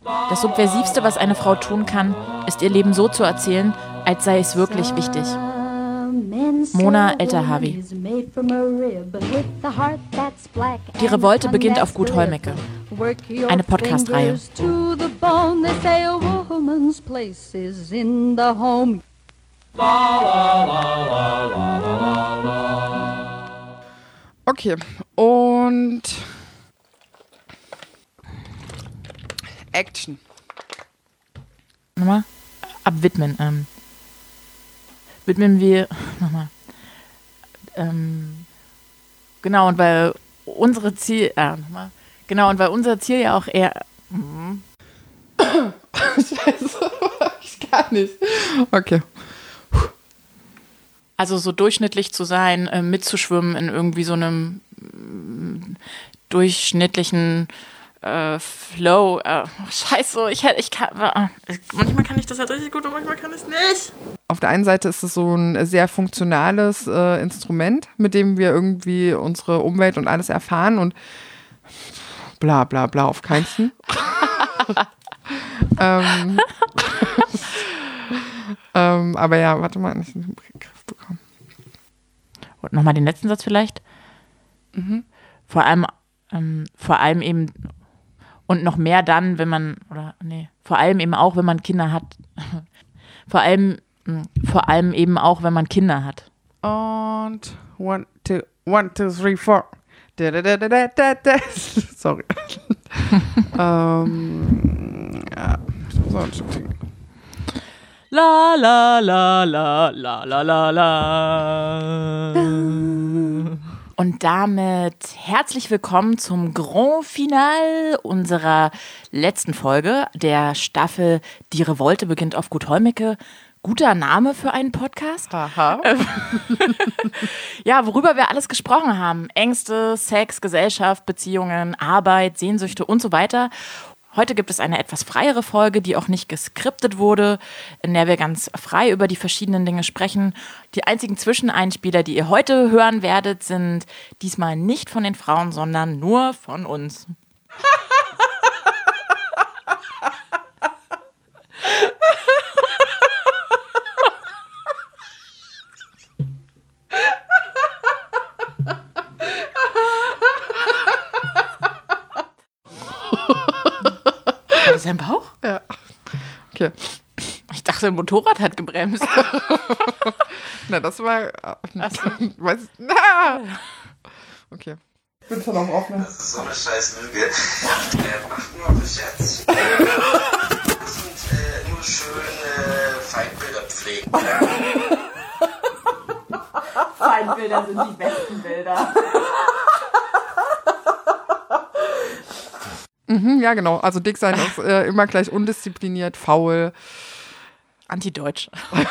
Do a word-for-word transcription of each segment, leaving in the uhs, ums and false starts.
Das Subversivste, was eine Frau tun kann, ist ihr Leben so zu erzählen, als sei es wirklich wichtig. Mona Eltahawy. Die Revolte beginnt auf Gut Hollmecke. Eine Podcast-Reihe. Okay, und Action. Nochmal? Abwidmen. Ähm, widmen wir. Nochmal. Ähm, genau, und weil unsere Ziel. Äh, nochmal. Genau, und weil unser Ziel ja auch eher. Mm. Scheiße, ich kann nicht. Okay. Also so durchschnittlich zu sein, äh, mitzuschwimmen in irgendwie so einem äh, durchschnittlichen äh, Flow. Äh, scheiße, ich, ich kann, äh, manchmal kann ich das halt richtig gut und manchmal kann ich es nicht. Auf der einen Seite ist es so ein sehr funktionales äh, Instrument, mit dem wir irgendwie unsere Umwelt und alles erfahren und bla bla bla auf keinsten. ähm, ähm, aber ja, warte mal, ich habe den Griff bekommen. Und nochmal den letzten Satz vielleicht. Mhm. Vor allem, ähm, vor allem eben und noch mehr dann, wenn man, oder nee, vor allem eben auch, wenn man Kinder hat. vor allem, mh, vor allem eben auch, wenn man Kinder hat. Und one, two, one, two, three, four. Da, da, da, da, da, da. Sorry. ähm, ja, ich muss auch ein Stück singen. La la la la la la la la. Und damit herzlich willkommen zum Grand Finale unserer letzten Folge der Staffel Die Revolte beginnt auf Gut Hollmecke. Guter Name für einen Podcast. Haha. Ja, worüber wir alles gesprochen haben. Ängste, Sex, Gesellschaft, Beziehungen, Arbeit, Sehnsüchte und so weiter. Heute gibt es eine etwas freiere Folge, die auch nicht geskriptet wurde, in der wir ganz frei über die verschiedenen Dinge sprechen. Die einzigen Zwischeneinspieler, die ihr heute hören werdet, sind diesmal nicht von den Frauen, sondern nur von uns. War das dein Bauch? Ja. Okay. Ich dachte, ein Motorrad hat gebremst. Na, das war. Ach so. Weiß, na. Okay. Ich bin schon auf offen. Das ist so eine scheiß Lüge. Äh, macht nur bis jetzt. Und äh, nur schöne Feindbilder pflegen. Feindbilder sind die besten Bilder. Mhm, ja, genau. Also dick sein ist äh, immer gleich undiszipliniert, faul. Anti-Deutsch.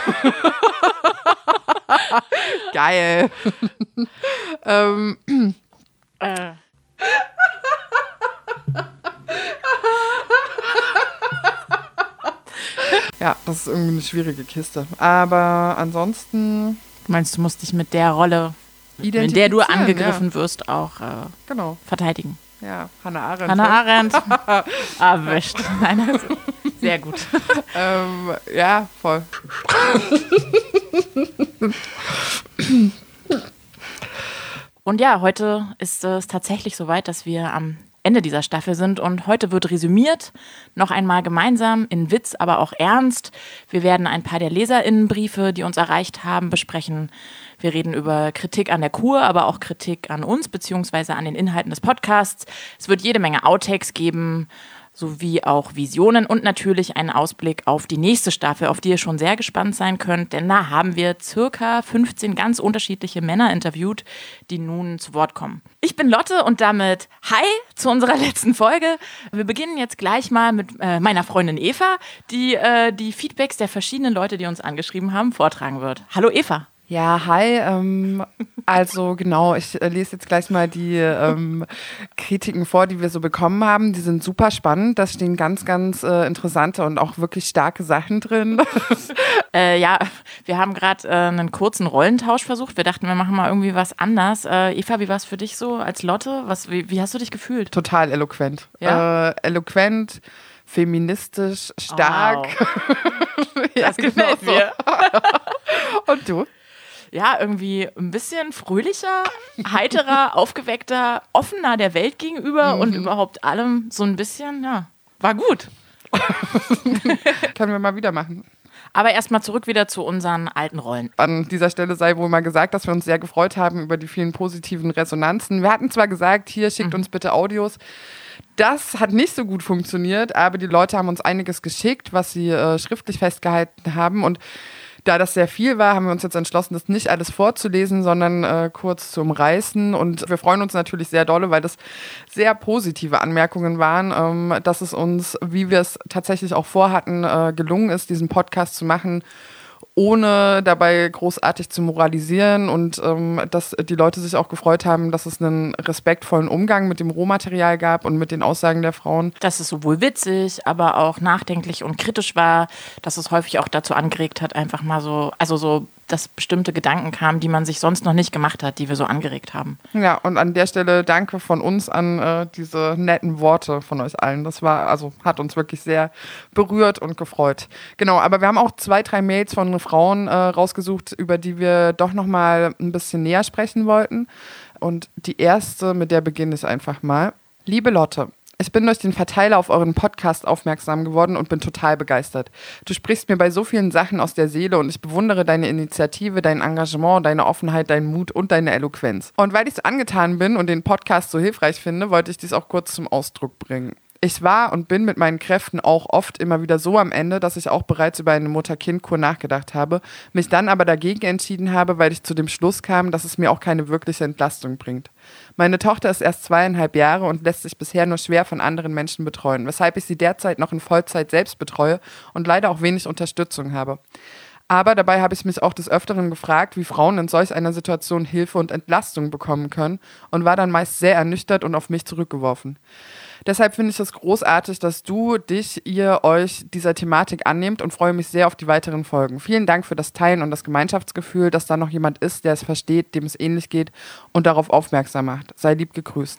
Geil. ähm. Äh. Ja, das ist irgendwie eine schwierige Kiste. Aber ansonsten. Du meinst, du musst dich mit der Rolle, in der du angegriffen ja. wirst, auch äh, genau. verteidigen. Ja, Hannah Arendt. Hannah Arendt. Erwischt. Nein, also, sehr gut. ähm, ja, voll. Und ja, heute ist es tatsächlich soweit, dass wir am Ende dieser Staffel sind und heute wird resümiert, noch einmal gemeinsam, in Witz, aber auch ernst. Wir werden ein paar der LeserInnenbriefe, die uns erreicht haben, besprechen. Wir reden über Kritik an der Kur, aber auch Kritik an uns, beziehungsweise an den Inhalten des Podcasts. Es wird jede Menge Outtakes geben, sowie auch Visionen und natürlich einen Ausblick auf die nächste Staffel, auf die ihr schon sehr gespannt sein könnt, denn da haben wir circa fünfzehn ganz unterschiedliche Männer interviewt, die nun zu Wort kommen. Ich bin Lotte und damit hi zu unserer letzten Folge. Wir beginnen jetzt gleich mal mit äh, meiner Freundin Eva, die äh, die Feedbacks der verschiedenen Leute, die uns angeschrieben haben, vortragen wird. Hallo Eva. Ja, hi. Ähm, also genau, ich äh, lese jetzt gleich mal die ähm, Kritiken vor, die wir so bekommen haben. Die sind super spannend. Da stehen ganz, ganz äh, interessante und auch wirklich starke Sachen drin. äh, ja, wir haben gerade äh, einen kurzen Rollentausch versucht. Wir dachten, wir machen mal irgendwie was anders. Äh, Eva, wie war es für dich so als Lotte? Was, wie, wie hast du dich gefühlt? Total eloquent. Ja? Äh, eloquent, feministisch, stark. Wow. Ja, Das gefällt genau so. mir. Und du? Ja, irgendwie ein bisschen fröhlicher, heiterer, aufgeweckter, offener der Welt gegenüber und überhaupt allem so ein bisschen, ja, war gut. Können wir mal wieder machen. Aber erstmal zurück wieder zu unseren alten Rollen. An dieser Stelle sei wohl mal gesagt, dass wir uns sehr gefreut haben über die vielen positiven Resonanzen. Wir hatten zwar gesagt, hier schickt mhm. uns bitte Audios. Das hat nicht so gut funktioniert, aber die Leute haben uns einiges geschickt, was sie äh, schriftlich festgehalten haben. Und da das sehr viel war, haben wir uns jetzt entschlossen, das nicht alles vorzulesen, sondern äh, kurz zu umreißen. Und wir freuen uns natürlich sehr dolle, weil das sehr positive Anmerkungen waren, ähm, dass es uns, wie wir es tatsächlich auch vorhatten, äh, gelungen ist, diesen Podcast zu machen, ohne dabei großartig zu moralisieren und ähm, dass die Leute sich auch gefreut haben, dass es einen respektvollen Umgang mit dem Rohmaterial gab und mit den Aussagen der Frauen. Dass es sowohl witzig, aber auch nachdenklich und kritisch war, dass es häufig auch dazu angeregt hat, einfach mal so, also so, dass bestimmte Gedanken kamen, die man sich sonst noch nicht gemacht hat, die wir so angeregt haben. Ja, und an der Stelle danke von uns an äh, diese netten Worte von euch allen. Das war, also hat uns wirklich sehr berührt und gefreut. Genau, aber wir haben auch zwei, drei Mails von Frauen äh, rausgesucht, über die wir doch nochmal ein bisschen näher sprechen wollten. Und die erste, mit der beginne ich einfach mal. Liebe Lotte, ich bin durch den Verteiler auf euren Podcast aufmerksam geworden und bin total begeistert. Du sprichst mir bei so vielen Sachen aus der Seele und ich bewundere deine Initiative, dein Engagement, deine Offenheit, deinen Mut und deine Eloquenz. Und weil ich so angetan bin und den Podcast so hilfreich finde, wollte ich dies auch kurz zum Ausdruck bringen. Ich war und bin mit meinen Kräften auch oft immer wieder so am Ende, dass ich auch bereits über eine Mutter-Kind-Kur nachgedacht habe, mich dann aber dagegen entschieden habe, weil ich zu dem Schluss kam, dass es mir auch keine wirkliche Entlastung bringt. Meine Tochter ist erst zweieinhalb Jahre und lässt sich bisher nur schwer von anderen Menschen betreuen, weshalb ich sie derzeit noch in Vollzeit selbst betreue und leider auch wenig Unterstützung habe. Aber dabei habe ich mich auch des Öfteren gefragt, wie Frauen in solch einer Situation Hilfe und Entlastung bekommen können und war dann meist sehr ernüchtert und auf mich zurückgeworfen. Deshalb finde ich es großartig, dass du, dich, ihr, euch dieser Thematik annehmt und freue mich sehr auf die weiteren Folgen. Vielen Dank für das Teilen und das Gemeinschaftsgefühl, dass da noch jemand ist, der es versteht, dem es ähnlich geht und darauf aufmerksam macht. Sei lieb gegrüßt.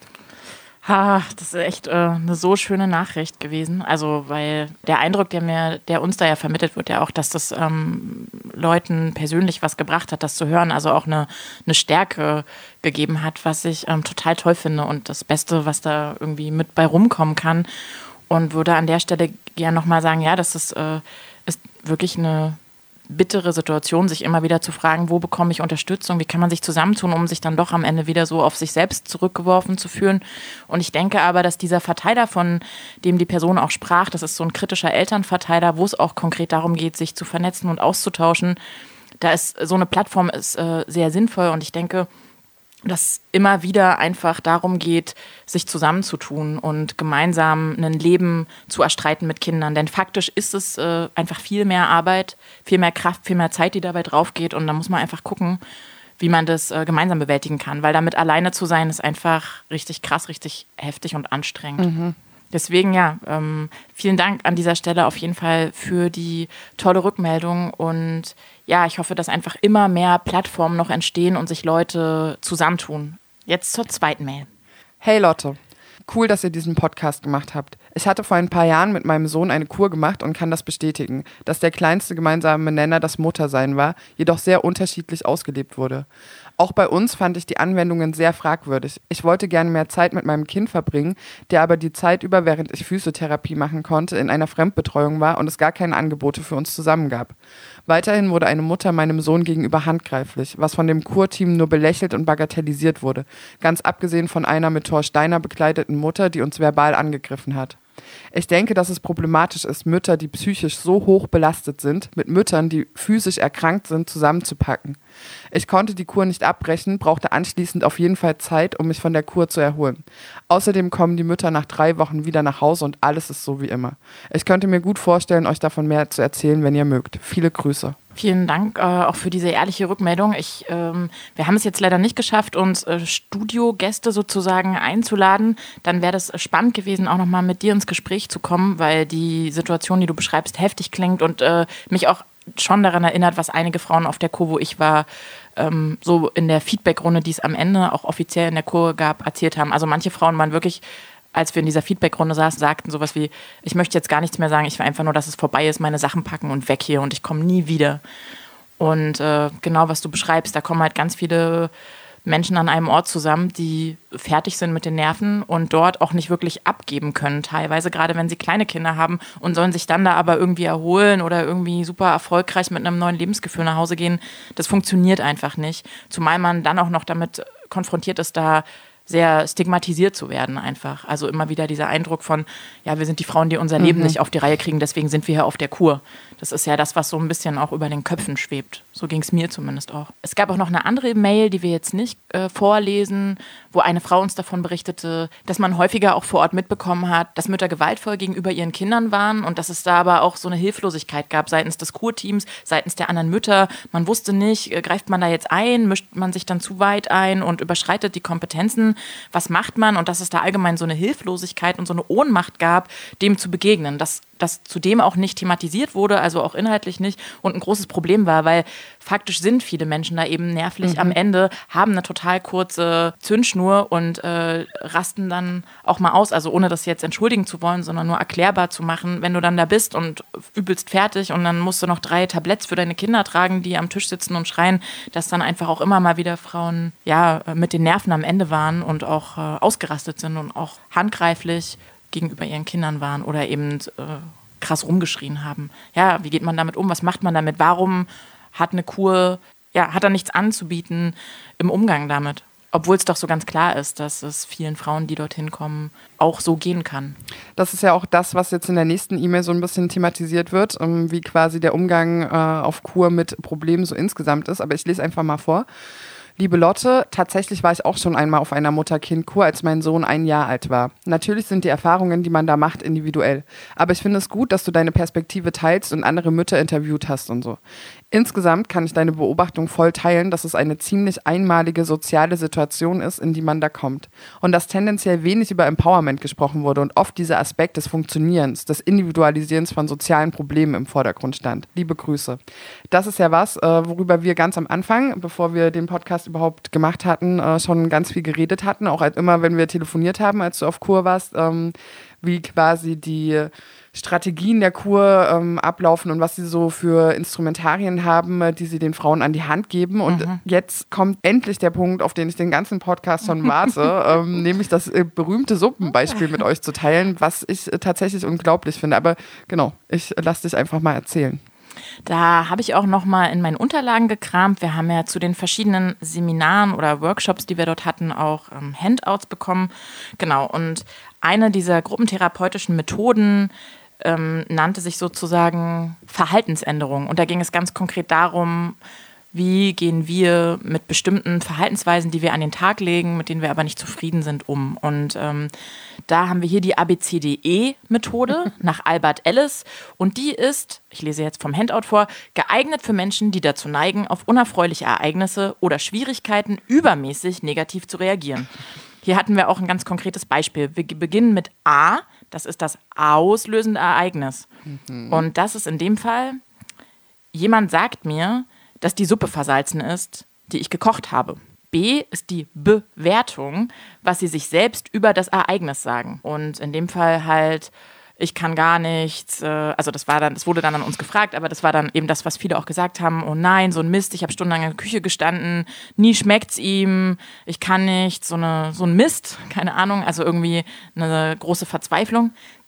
Ha, das ist echt äh, eine so schöne Nachricht gewesen. Also, weil der Eindruck, der mir, der uns da ja vermittelt wird, ja auch, dass das ähm, Leuten persönlich was gebracht hat, das zu hören, also auch eine, eine Stärke gegeben hat, was ich ähm, total toll finde und das Beste, was da irgendwie mit bei rumkommen kann. Und würde an der Stelle gerne nochmal sagen, ja, das ist, äh, ist wirklich eine bittere Situation, sich immer wieder zu fragen, wo bekomme ich Unterstützung, wie kann man sich zusammentun, um sich dann doch am Ende wieder so auf sich selbst zurückgeworfen zu fühlen. Und ich denke aber, dass dieser Verteiler, von dem die Person auch sprach, das ist so ein kritischer Elternverteiler, wo es auch konkret darum geht, sich zu vernetzen und auszutauschen, da ist so eine Plattform ist äh, sehr sinnvoll und ich denke, dass immer wieder einfach darum geht, sich zusammenzutun und gemeinsam ein Leben zu erstreiten mit Kindern. Denn faktisch ist es äh, einfach viel mehr Arbeit, viel mehr Kraft, viel mehr Zeit, die dabei drauf geht. Und da muss man einfach gucken, wie man das äh, gemeinsam bewältigen kann. Weil damit alleine zu sein, ist einfach richtig krass, richtig heftig und anstrengend. Mhm. Deswegen ja, ähm, vielen Dank an dieser Stelle auf jeden Fall für die tolle Rückmeldung und ja, ich hoffe, dass einfach immer mehr Plattformen noch entstehen und sich Leute zusammentun. Jetzt zur zweiten Mail. Hey Lotte, cool, dass ihr diesen Podcast gemacht habt. Ich hatte vor ein paar Jahren mit meinem Sohn eine Kur gemacht und kann das bestätigen, dass der kleinste gemeinsame Nenner das Muttersein war, jedoch sehr unterschiedlich ausgelebt wurde. Auch bei uns fand ich die Anwendungen sehr fragwürdig. Ich wollte gerne mehr Zeit mit meinem Kind verbringen, der aber die Zeit über, während ich Physiotherapie machen konnte, in einer Fremdbetreuung war und es gar keine Angebote für uns zusammen gab. Weiterhin wurde eine Mutter meinem Sohn gegenüber handgreiflich, was von dem Kurteam nur belächelt und bagatellisiert wurde, ganz abgesehen von einer mit Thor Steiner bekleideten Mutter, die uns verbal angegriffen hat. Ich denke, dass es problematisch ist, Mütter, die psychisch so hoch belastet sind, mit Müttern, die physisch erkrankt sind, zusammenzupacken. Ich konnte die Kur nicht abbrechen, brauchte anschließend auf jeden Fall Zeit, um mich von der Kur zu erholen. Außerdem kommen die Mütter nach drei Wochen wieder nach Hause und alles ist so wie immer. Ich könnte mir gut vorstellen, euch davon mehr zu erzählen, wenn ihr mögt. Viele Grüße. Vielen Dank äh, auch für diese ehrliche Rückmeldung. Ich, ähm, wir haben es jetzt leider nicht geschafft, uns äh, Studiogäste sozusagen einzuladen. Dann wäre das spannend gewesen, auch nochmal mit dir ins Gespräch zu kommen, weil die Situation, die du beschreibst, heftig klingt und äh, mich auch schon daran erinnert, was einige Frauen auf der Kur, wo ich war, ähm, so in der Feedbackrunde, die es am Ende auch offiziell in der Kur gab, erzählt haben. Also manche Frauen waren wirklich als wir in dieser Feedback-Runde saßen, sagten sowas wie, ich möchte jetzt gar nichts mehr sagen, ich will einfach nur, dass es vorbei ist, meine Sachen packen und weg hier und ich komme nie wieder. Und äh, genau, was du beschreibst, da kommen halt ganz viele Menschen an einem Ort zusammen, die fertig sind mit den Nerven und dort auch nicht wirklich abgeben können, teilweise, gerade wenn sie kleine Kinder haben und sollen sich dann da aber irgendwie erholen oder irgendwie super erfolgreich mit einem neuen Lebensgefühl nach Hause gehen. Das funktioniert einfach nicht, zumal man dann auch noch damit konfrontiert ist, da sehr stigmatisiert zu werden einfach. Also immer wieder dieser Eindruck von, ja, wir sind die Frauen, die unser Leben Mhm. nicht auf die Reihe kriegen, deswegen sind wir hier auf der Kur. Das ist ja das, was so ein bisschen auch über den Köpfen schwebt. So ging es mir zumindest auch. Es gab auch noch eine andere Mail, die wir jetzt nicht äh, vorlesen, wo eine Frau uns davon berichtete, dass man häufiger auch vor Ort mitbekommen hat, dass Mütter gewaltvoll gegenüber ihren Kindern waren und dass es da aber auch so eine Hilflosigkeit gab seitens des Kurteams, seitens der anderen Mütter. Man wusste nicht, äh, greift man da jetzt ein, mischt man sich dann zu weit ein und überschreitet die Kompetenzen. Was macht man? Und dass es da allgemein so eine Hilflosigkeit und so eine Ohnmacht gab, dem zu begegnen. Dass das zudem auch nicht thematisiert wurde, also auch inhaltlich nicht und ein großes Problem war, weil faktisch sind viele Menschen da eben nervlich Mhm. am Ende, haben eine total kurze Zündschnur und äh, rasten dann auch mal aus, also ohne das jetzt entschuldigen zu wollen, sondern nur erklärbar zu machen, wenn du dann da bist und übelst fertig und dann musst du noch drei Tabletts für deine Kinder tragen, die am Tisch sitzen und schreien, dass dann einfach auch immer mal wieder Frauen ja mit den Nerven am Ende waren und auch äh, ausgerastet sind und auch handgreiflich gegenüber ihren Kindern waren oder eben äh, krass rumgeschrien haben. Ja, wie geht man damit um? Was macht man damit? Warum hat eine Kur, ja, hat er nichts anzubieten im Umgang damit? Obwohl es doch so ganz klar ist, dass es vielen Frauen, die dorthin kommen, auch so gehen kann. Das ist ja auch das, was jetzt in der nächsten E-Mail so ein bisschen thematisiert wird, ähm, wie quasi der Umgang äh, auf Kur mit Problemen so insgesamt ist. Aber ich lese einfach mal vor. Liebe Lotte, tatsächlich war ich auch schon einmal auf einer Mutter-Kind-Kur, als mein Sohn ein Jahr alt war. Natürlich sind die Erfahrungen, die man da macht, individuell. Aber ich finde es gut, dass du deine Perspektive teilst und andere Mütter interviewt hast und so. Insgesamt kann ich deine Beobachtung voll teilen, dass es eine ziemlich einmalige soziale Situation ist, in die man da kommt. Und dass tendenziell wenig über Empowerment gesprochen wurde und oft dieser Aspekt des Funktionierens, des Individualisierens von sozialen Problemen im Vordergrund stand. Liebe Grüße. Das ist ja was, äh, worüber wir ganz am Anfang, bevor wir den Podcast überhaupt gemacht hatten, äh, schon ganz viel geredet hatten. Auch als immer, wenn wir telefoniert haben, als du auf Kur warst, ähm, wie quasi die Strategien der Kur ähm, ablaufen und was sie so für Instrumentarien haben, äh, die sie den Frauen an die Hand geben. Und Mhm. jetzt kommt endlich der Punkt, auf den ich den ganzen Podcast schon warte, ähm, nämlich das äh, berühmte Suppenbeispiel mit euch zu teilen, was ich äh, tatsächlich unglaublich finde. Aber genau, ich äh, lasse dich einfach mal erzählen. Da habe ich auch noch mal in meinen Unterlagen gekramt. Wir haben ja zu den verschiedenen Seminaren oder Workshops, die wir dort hatten, auch ähm, Handouts bekommen. Genau, und eine dieser gruppentherapeutischen Methoden ähm, nannte sich sozusagen Verhaltensänderung. Und da ging es ganz konkret darum, wie gehen wir mit bestimmten Verhaltensweisen, die wir an den Tag legen, mit denen wir aber nicht zufrieden sind, um. Und ähm, da haben wir hier die A B C D E-Methode nach Albert Ellis. Und die ist, ich lese jetzt vom Handout vor, geeignet für Menschen, die dazu neigen, auf unerfreuliche Ereignisse oder Schwierigkeiten übermäßig negativ zu reagieren. Hier hatten wir auch ein ganz konkretes Beispiel. Wir beginnen mit A, das ist das auslösende Ereignis. Mhm. Und das ist in dem Fall, jemand sagt mir, dass die Suppe versalzen ist, die ich gekocht habe. B ist die Bewertung, was sie sich selbst über das Ereignis sagen. Und in dem Fall halt, ich kann gar nichts, äh, also das war dann, das wurde dann an uns gefragt, aber das war dann eben das, was viele auch gesagt haben, oh nein, so ein Mist, ich habe stundenlang in der Küche gestanden, nie schmeckt's ihm, ich kann nichts, so, eine, so ein Mist, keine Ahnung, also irgendwie eine große Verzweiflung.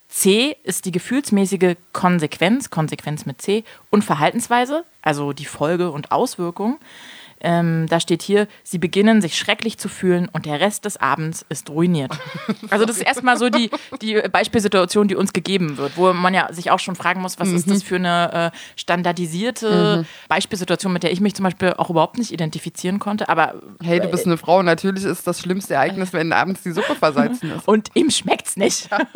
C ist die gefühlsmäßige Konsequenz, Konsequenz mit C, und Verhaltensweise, also die Folge und Auswirkung. Ähm, da steht hier, sie beginnen sich schrecklich zu fühlen und der Rest des Abends ist ruiniert. Also das ist erstmal so die, die Beispielsituation, die uns gegeben wird, wo man ja sich auch schon fragen muss, was mhm. ist das für eine äh, standardisierte mhm. Beispielsituation, mit der ich mich zum Beispiel auch überhaupt nicht identifizieren konnte. Aber hey, du bist eine Frau, natürlich ist das schlimmste Ereignis, wenn abends die Suppe versalzen ist. Und ihm schmeckt's nicht. Ja.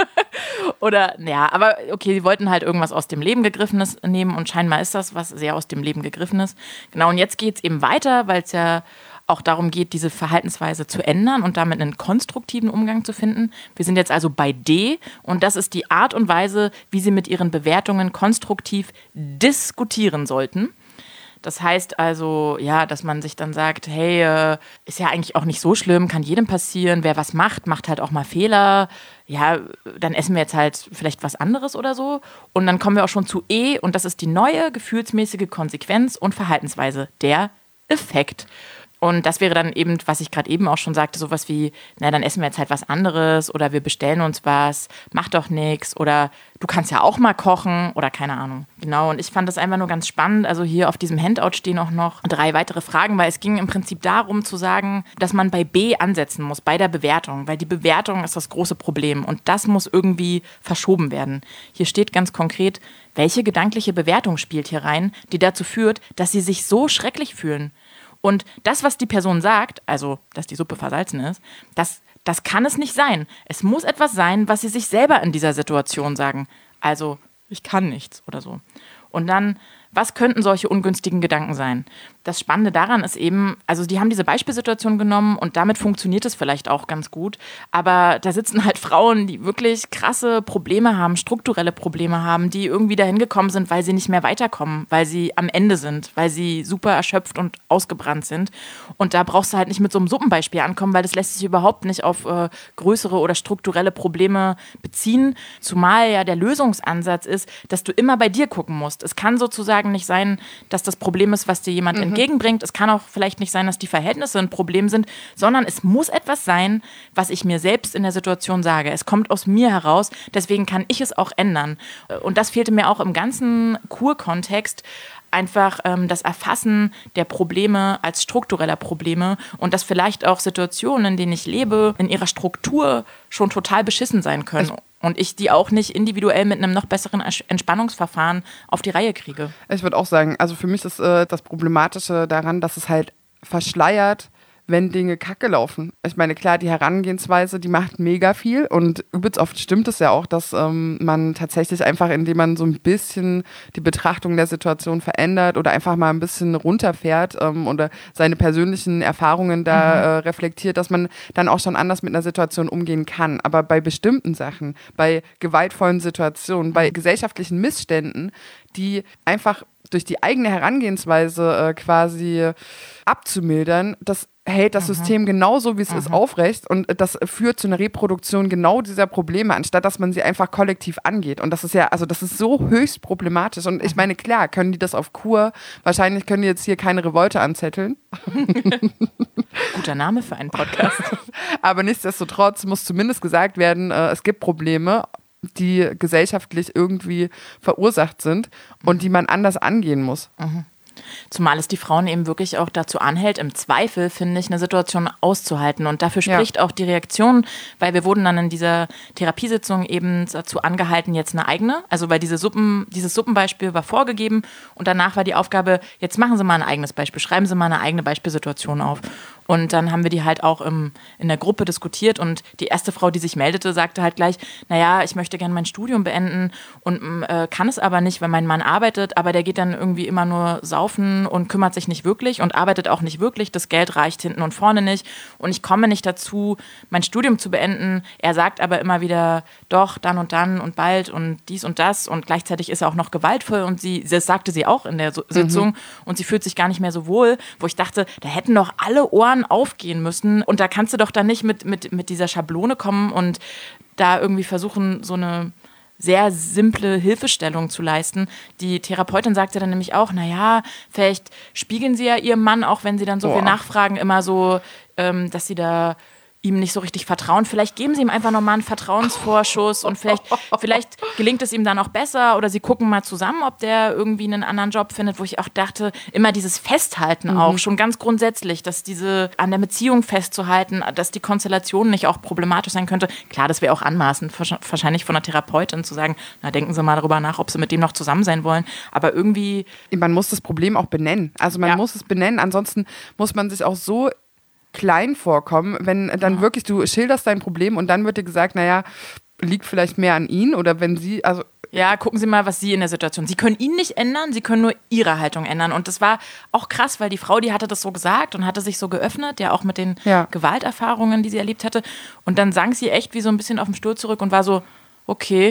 Oder, ja, aber okay, sie wollten halt irgendwas aus dem Leben Gegriffenes nehmen und scheinbar ist das was sehr aus dem Leben Gegriffenes. Genau, und jetzt geht's eben weiter, weil es ja auch darum geht, diese Verhaltensweise zu ändern und damit einen konstruktiven Umgang zu finden. Wir sind jetzt also bei D und das ist die Art und Weise, wie Sie mit Ihren Bewertungen konstruktiv diskutieren sollten. Das heißt also, ja, dass man sich dann sagt, hey, äh, ist ja eigentlich auch nicht so schlimm, kann jedem passieren, wer was macht, macht halt auch mal Fehler. ja, dann essen wir jetzt halt vielleicht was anderes oder so. Und dann kommen wir auch schon zu E und das ist die neue gefühlsmäßige Konsequenz und Verhaltensweise, der Effekt. Und das wäre dann eben, was ich gerade eben auch schon sagte, sowas wie, na, dann essen wir jetzt halt was anderes oder wir bestellen uns was, mach doch nichts oder du kannst ja auch mal kochen oder keine Ahnung. Genau, und ich fand das einfach nur ganz spannend. Also hier auf diesem Handout stehen auch noch drei weitere Fragen, weil es ging im Prinzip darum zu sagen, dass man bei B ansetzen muss, bei der Bewertung, weil die Bewertung ist das große Problem und das muss irgendwie verschoben werden. Hier steht ganz konkret, welche gedankliche Bewertung spielt hier rein, die dazu führt, dass sie sich so schrecklich fühlen. Und das, was die Person sagt, also, dass die Suppe versalzen ist, das, das kann es nicht sein. Es muss etwas sein, was sie sich selber in dieser Situation sagen. Also, ich kann nichts oder so. Und dann, was könnten solche ungünstigen Gedanken sein? Das Spannende daran ist eben, also die haben diese Beispielsituation genommen und damit funktioniert es vielleicht auch ganz gut, aber da sitzen halt Frauen, die wirklich krasse Probleme haben, strukturelle Probleme haben, die irgendwie dahin gekommen sind, weil sie nicht mehr weiterkommen, weil sie am Ende sind, weil sie super erschöpft und ausgebrannt sind. Und da brauchst du halt nicht mit so einem Suppenbeispiel ankommen, weil das lässt sich überhaupt nicht auf äh, größere oder strukturelle Probleme beziehen, zumal ja der Lösungsansatz ist, dass du immer bei dir gucken musst. Es kann sozusagen nicht sein, dass das Problem ist, was dir jemand mhm. entgegenbringt. Es kann auch vielleicht nicht sein, dass die Verhältnisse ein Problem sind, sondern es muss etwas sein, was ich mir selbst in der Situation sage. Es kommt aus mir heraus, deswegen kann ich es auch ändern. Und das fehlte mir auch im ganzen Kurkontext, einfach ähm, das Erfassen der Probleme als struktureller Probleme und dass vielleicht auch Situationen, in denen ich lebe, in ihrer Struktur schon total beschissen sein können. Und ich die auch nicht individuell mit einem noch besseren Entspannungsverfahren auf die Reihe kriege. Ich würde auch sagen, also für mich ist äh, das Problematische daran, dass es halt verschleiert, wenn Dinge kacke laufen. Ich meine, klar, die Herangehensweise, die macht mega viel und übelst oft stimmt es ja auch, dass ähm, man tatsächlich einfach, indem man so ein bisschen die Betrachtung der Situation verändert oder einfach mal ein bisschen runterfährt ähm, oder seine persönlichen Erfahrungen da mhm. äh, reflektiert, dass man dann auch schon anders mit einer Situation umgehen kann. Aber bei bestimmten Sachen, bei gewaltvollen Situationen, bei gesellschaftlichen Missständen, die einfach durch die eigene Herangehensweise äh, quasi abzumildern, das hält das mhm. System genauso, wie es mhm. ist, aufrecht und das führt zu einer Reproduktion genau dieser Probleme, anstatt dass man sie einfach kollektiv angeht. Und das ist ja, also das ist so höchst problematisch. Und ich meine, klar, können die das auf Kur, wahrscheinlich können die jetzt hier keine Revolte anzetteln. Guter Name für einen Podcast. Aber nichtsdestotrotz muss zumindest gesagt werden, äh, es gibt Probleme, die gesellschaftlich irgendwie verursacht sind und die man anders angehen muss. Mhm. Zumal es die Frauen eben wirklich auch dazu anhält, im Zweifel, finde ich, eine Situation auszuhalten. Und dafür spricht ja auch die Reaktion, weil wir wurden dann in dieser Therapiesitzung eben dazu angehalten, jetzt eine eigene, also weil diese Suppen, dieses Suppenbeispiel war vorgegeben und danach war die Aufgabe, jetzt machen Sie mal ein eigenes Beispiel, schreiben Sie mal eine eigene Beispielsituation auf. Und dann haben wir die halt auch im, in der Gruppe diskutiert und die erste Frau, die sich meldete, sagte halt gleich, naja, ich möchte gerne mein Studium beenden und äh, kann es aber nicht, weil mein Mann arbeitet, aber der geht dann irgendwie immer nur saufen und kümmert sich nicht wirklich und arbeitet auch nicht wirklich, das Geld reicht hinten und vorne nicht und ich komme nicht dazu, mein Studium zu beenden. Er sagt aber immer wieder, doch, dann und dann und bald und dies und das und gleichzeitig ist er auch noch gewaltvoll und sie, das sagte sie auch in der so- Sitzung mhm. und sie fühlt sich gar nicht mehr so wohl, wo ich dachte, da hätten doch alle Ohren aufgehen müssen und da kannst du doch dann nicht mit, mit, mit dieser Schablone kommen und da irgendwie versuchen, so eine sehr simple Hilfestellung zu leisten. Die Therapeutin sagte dann nämlich auch, naja, vielleicht spiegeln sie ja ihrem Mann, auch wenn sie dann so Boah. viel nachfragen, immer so, ähm, dass sie da ihm nicht so richtig vertrauen. Vielleicht geben sie ihm einfach nochmal einen Vertrauensvorschuss und vielleicht, vielleicht gelingt es ihm dann auch besser oder sie gucken mal zusammen, ob der irgendwie einen anderen Job findet, wo ich auch dachte, immer dieses Festhalten mhm. auch, schon ganz grundsätzlich, dass diese an der Beziehung festzuhalten, dass die Konstellation nicht auch problematisch sein könnte. Klar, das wäre auch anmaßend, wahrscheinlich von einer Therapeutin zu sagen, na, denken Sie mal darüber nach, ob Sie mit dem noch zusammen sein wollen. Aber irgendwie... Man muss das Problem auch benennen. Also man ja. muss es benennen, ansonsten muss man sich auch so klein vorkommen, wenn dann ja. wirklich, du schilderst dein Problem und dann wird dir gesagt, naja, liegt vielleicht mehr an ihn oder wenn sie, also... Ja, gucken Sie mal, was Sie in der Situation... Sie können ihn nicht ändern, Sie können nur Ihre Haltung ändern. Und das war auch krass, weil die Frau, die hatte das so gesagt und hatte sich so geöffnet, ja auch mit den ja. Gewalterfahrungen, die sie erlebt hatte. Und dann sank sie echt wie so ein bisschen auf den Stuhl zurück und war so, okay...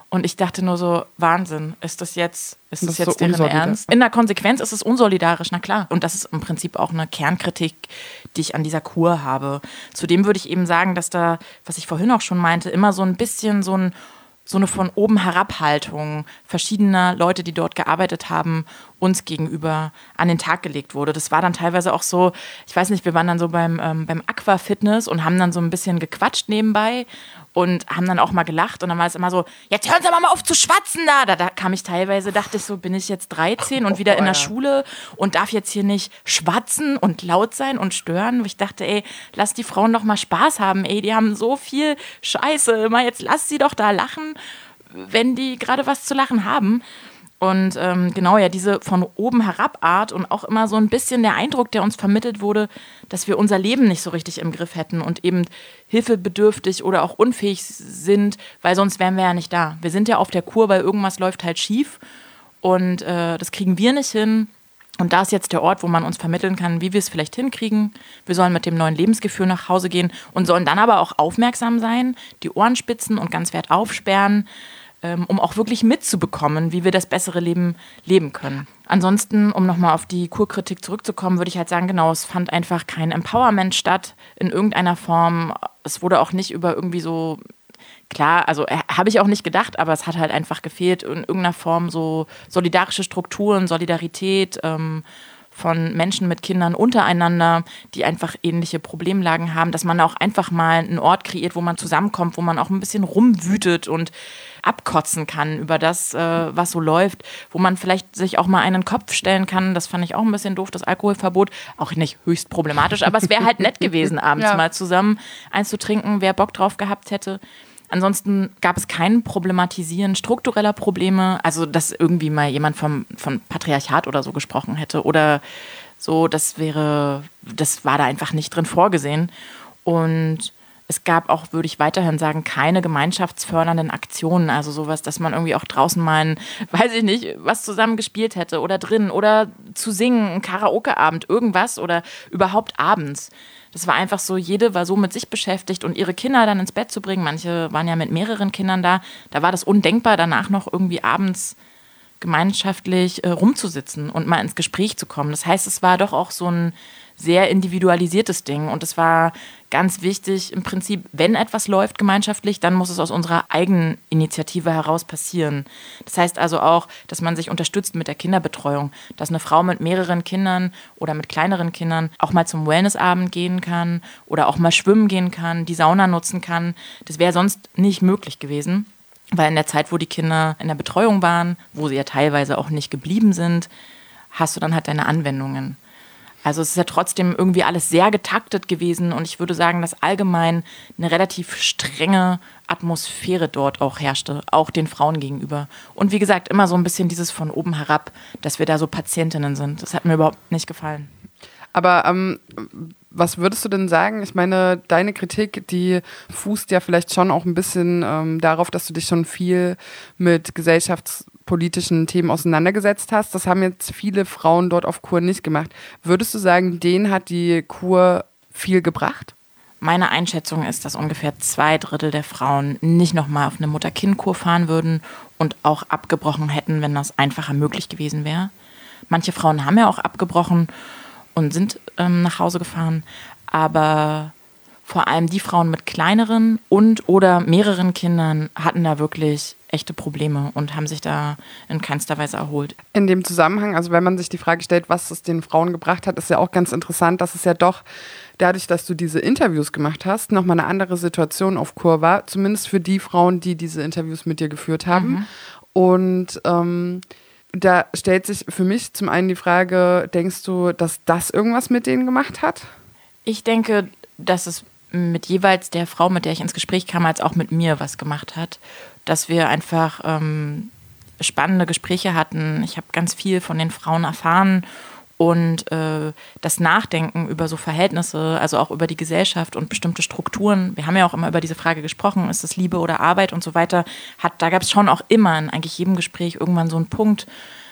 Und ich dachte nur so, Wahnsinn, ist das jetzt, ist das, Das ist jetzt so deren unsolidar. Ernst? In der Konsequenz ist es unsolidarisch, na klar. Und das ist im Prinzip auch eine Kernkritik, die ich an dieser Kur habe. Zudem würde ich eben sagen, dass da, was ich vorhin auch schon meinte, immer so ein bisschen so ein so eine von oben Herabhaltung verschiedener Leute, die dort gearbeitet haben, uns gegenüber an den Tag gelegt wurde. Das war dann teilweise auch so, ich weiß nicht, wir waren dann so beim, ähm, beim Aquafitness und haben dann so ein bisschen gequatscht nebenbei und haben dann auch mal gelacht und dann war es immer so, jetzt hören Sie aber mal auf zu schwatzen da. Da, da kam ich teilweise, dachte ich so, bin ich jetzt dreizehn und wieder in der Schule und darf jetzt hier nicht schwatzen und laut sein und stören. Wo ich dachte, ey, lass die Frauen doch mal Spaß haben, ey, die haben so viel Scheiße, mal jetzt lass sie doch da lachen, wenn die gerade was zu lachen haben. Und ähm, genau, ja, diese von oben herab Art und auch immer so ein bisschen der Eindruck, der uns vermittelt wurde, dass wir unser Leben nicht so richtig im Griff hätten und eben hilfebedürftig oder auch unfähig sind, weil sonst wären wir ja nicht da. Wir sind ja auf der Kur, weil irgendwas läuft halt schief und äh, das kriegen wir nicht hin. Und da ist jetzt der Ort, wo man uns vermitteln kann, wie wir es vielleicht hinkriegen. Wir sollen mit dem neuen Lebensgefühl nach Hause gehen und sollen dann aber auch aufmerksam sein, die Ohren spitzen und ganz weit aufsperren, um auch wirklich mitzubekommen, wie wir das bessere Leben leben können. Ansonsten, um nochmal auf die Kurkritik zurückzukommen, würde ich halt sagen, genau, es fand einfach kein Empowerment statt in irgendeiner Form. Es wurde auch nicht über irgendwie so, klar, also äh, habe ich auch nicht gedacht, aber es hat halt einfach gefehlt in irgendeiner Form so solidarische Strukturen, Solidarität, ähm, von Menschen mit Kindern untereinander, die einfach ähnliche Problemlagen haben, dass man auch einfach mal einen Ort kreiert, wo man zusammenkommt, wo man auch ein bisschen rumwütet und abkotzen kann über das, äh, was so läuft, wo man vielleicht sich auch mal einen Kopf stellen kann. Das fand ich auch ein bisschen doof, das Alkoholverbot. Auch nicht höchst problematisch, aber es wäre halt nett gewesen, abends ja. mal zusammen eins zu trinken, wer Bock drauf gehabt hätte. Ansonsten gab es kein Problematisieren struktureller Probleme, also dass irgendwie mal jemand vom, vom Patriarchat oder so gesprochen hätte oder so, das wäre, das war da einfach nicht drin vorgesehen. Und es gab auch, würde ich weiterhin sagen, keine gemeinschaftsfördernden Aktionen, also sowas, dass man irgendwie auch draußen mal, ein, weiß ich nicht, was zusammen gespielt hätte oder drin oder zu singen, ein Karaoke-Abend, irgendwas oder überhaupt abends. Das war einfach so, jede war so mit sich beschäftigt und ihre Kinder dann ins Bett zu bringen. Manche waren ja mit mehreren Kindern da. Da war das undenkbar, danach noch irgendwie abends gemeinschaftlich äh, rumzusitzen und mal ins Gespräch zu kommen. Das heißt, es war doch auch so ein sehr individualisiertes Ding und es war ganz wichtig, im Prinzip, wenn etwas läuft gemeinschaftlich, dann muss es aus unserer eigenen Initiative heraus passieren. Das heißt also auch, dass man sich unterstützt mit der Kinderbetreuung, dass eine Frau mit mehreren Kindern oder mit kleineren Kindern auch mal zum Wellnessabend gehen kann oder auch mal schwimmen gehen kann, die Sauna nutzen kann. Das wäre sonst nicht möglich gewesen, weil in der Zeit, wo die Kinder in der Betreuung waren, wo sie ja teilweise auch nicht geblieben sind, hast du dann halt deine Anwendungen. Also es ist ja trotzdem irgendwie alles sehr getaktet gewesen und ich würde sagen, dass allgemein eine relativ strenge Atmosphäre dort auch herrschte, auch den Frauen gegenüber. Und wie gesagt, immer so ein bisschen dieses von oben herab, dass wir da so Patientinnen sind. Das hat mir überhaupt nicht gefallen. Aber ähm, was würdest du denn sagen? Ich meine, deine Kritik, die fußt ja vielleicht schon auch ein bisschen ähm, darauf, dass du dich schon viel mit gesellschaftspolitischen Themen auseinandergesetzt hast. Das haben jetzt viele Frauen dort auf Kur nicht gemacht. Würdest du sagen, denen hat die Kur viel gebracht? Meine Einschätzung ist, dass ungefähr zwei Drittel der Frauen nicht nochmal auf eine Mutter-Kind-Kur fahren würden und auch abgebrochen hätten, wenn das einfacher möglich gewesen wäre. Manche Frauen haben ja auch abgebrochen und sind ähm, nach Hause gefahren, aber vor allem die Frauen mit kleineren und oder mehreren Kindern hatten da wirklich echte Probleme und haben sich da in keinster Weise erholt. In dem Zusammenhang, also wenn man sich die Frage stellt, was es den Frauen gebracht hat, ist ja auch ganz interessant, dass es ja doch dadurch, dass du diese Interviews gemacht hast, nochmal eine andere Situation auf Kur war, zumindest für die Frauen, die diese Interviews mit dir geführt haben. Mhm. Und ähm, da stellt sich für mich zum einen die Frage, denkst du, dass das irgendwas mit denen gemacht hat? Ich denke, dass es mit jeweils der Frau, mit der ich ins Gespräch kam, als auch mit mir was gemacht hat. Dass wir einfach ähm, spannende Gespräche hatten. Ich habe ganz viel von den Frauen erfahren und äh, das Nachdenken über so Verhältnisse, also auch über die Gesellschaft und bestimmte Strukturen. Wir haben ja auch immer über diese Frage gesprochen, ist es Liebe oder Arbeit und so weiter. Hat, da gab es schon auch immer in eigentlich jedem Gespräch irgendwann so einen Punkt,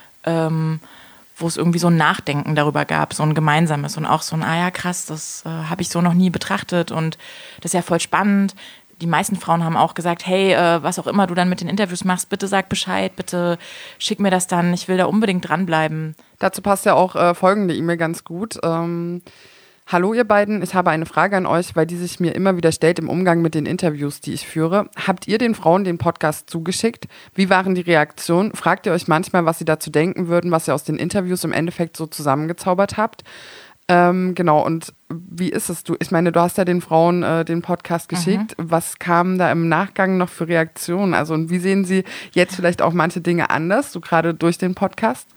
ähm, wo es irgendwie so ein Nachdenken darüber gab, so ein gemeinsames und auch so ein, ah ja krass, das äh, habe ich so noch nie betrachtet und das ist ja voll spannend. die meisten Frauen haben auch gesagt, hey, äh, was auch immer du dann mit den Interviews machst, bitte sag Bescheid, bitte schick mir das dann, ich will da unbedingt dranbleiben. Dazu passt ja auch äh, folgende E-Mail ganz gut. Ähm, Hallo ihr beiden, ich habe eine Frage an euch, weil die sich mir immer wieder stellt im Umgang mit den Interviews, die ich führe. Habt ihr den Frauen den Podcast zugeschickt? Wie waren die Reaktionen? Fragt ihr euch manchmal, was sie dazu denken würden, was ihr aus den Interviews im Endeffekt so zusammengezaubert habt? Ähm, genau, und wie ist es? Du? Ich meine, du hast ja den Frauen äh, den Podcast geschickt. Mhm. Was kam da im Nachgang noch für Reaktionen? Also, und wie sehen sie jetzt vielleicht auch manche Dinge anders, so gerade durch den Podcast?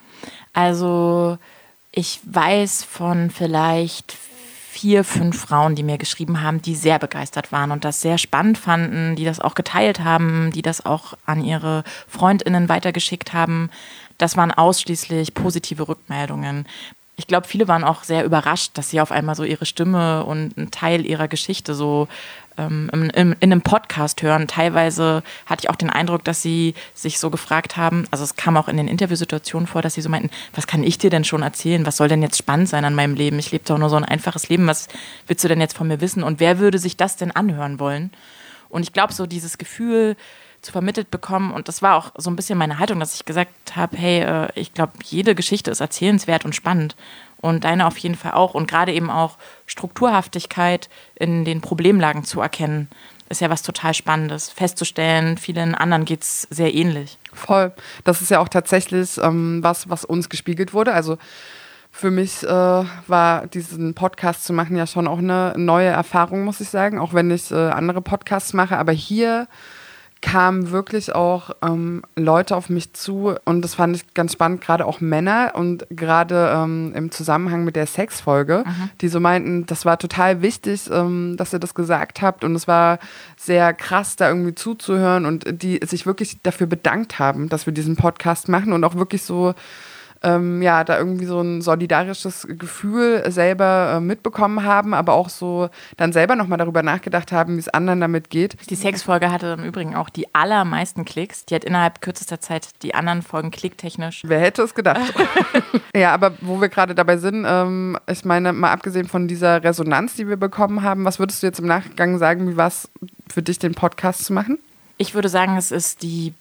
Also, ich weiß von vielleicht vier, fünf Frauen, die mir geschrieben haben, die sehr begeistert waren und das sehr spannend fanden, die das auch geteilt haben, die das auch an ihre FreundInnen weitergeschickt haben. Das waren ausschließlich positive Rückmeldungen. Ich glaube, viele waren auch sehr überrascht, dass sie auf einmal so ihre Stimme und einen Teil ihrer Geschichte so ähm, in, in, in einem Podcast hören. Teilweise hatte ich auch den Eindruck, dass sie sich so gefragt haben, also es kam auch in den Interviewsituationen vor, dass sie so meinten, was kann ich dir denn schon erzählen? Was soll denn jetzt spannend sein an meinem Leben? Ich lebe doch nur so ein einfaches Leben. Was willst du denn jetzt von mir wissen? Und wer würde sich das denn anhören wollen? Und ich glaube, so dieses Gefühl zu vermittelt bekommen. Und das war auch so ein bisschen meine Haltung, dass ich gesagt habe, hey, äh, ich glaube, jede Geschichte ist erzählenswert und spannend. Und deine auf jeden Fall auch. Und gerade eben auch Strukturhaftigkeit in den Problemlagen zu erkennen, ist ja was total Spannendes. Festzustellen, vielen anderen geht es sehr ähnlich. Voll. Das ist ja auch tatsächlich ähm, was, was uns gespiegelt wurde. Also für mich äh, war diesen Podcast zu machen ja schon auch eine neue Erfahrung, muss ich sagen. Auch wenn ich äh, andere Podcasts mache. Aber hier kamen wirklich auch ähm, Leute auf mich zu und das fand ich ganz spannend, gerade auch Männer und gerade ähm, im Zusammenhang mit der Sexfolge, mhm. die so meinten, das war total wichtig, ähm, dass ihr das gesagt habt und es war sehr krass, da irgendwie zuzuhören und die sich wirklich dafür bedankt haben, dass wir diesen Podcast machen und auch wirklich so Ähm, ja, da irgendwie so ein solidarisches Gefühl selber äh, mitbekommen haben, aber auch so dann selber nochmal darüber nachgedacht haben, wie es anderen damit geht. Die Sexfolge hatte im Übrigen auch die allermeisten Klicks. Die hat innerhalb kürzester Zeit die anderen Folgen klicktechnisch. Wer hätte es gedacht? Ja, aber wo wir gerade dabei sind, ähm, ich meine, mal abgesehen von dieser Resonanz, die wir bekommen haben, was würdest du jetzt im Nachgang sagen, wie war es für dich, den Podcast zu machen? Ich würde sagen, es ist die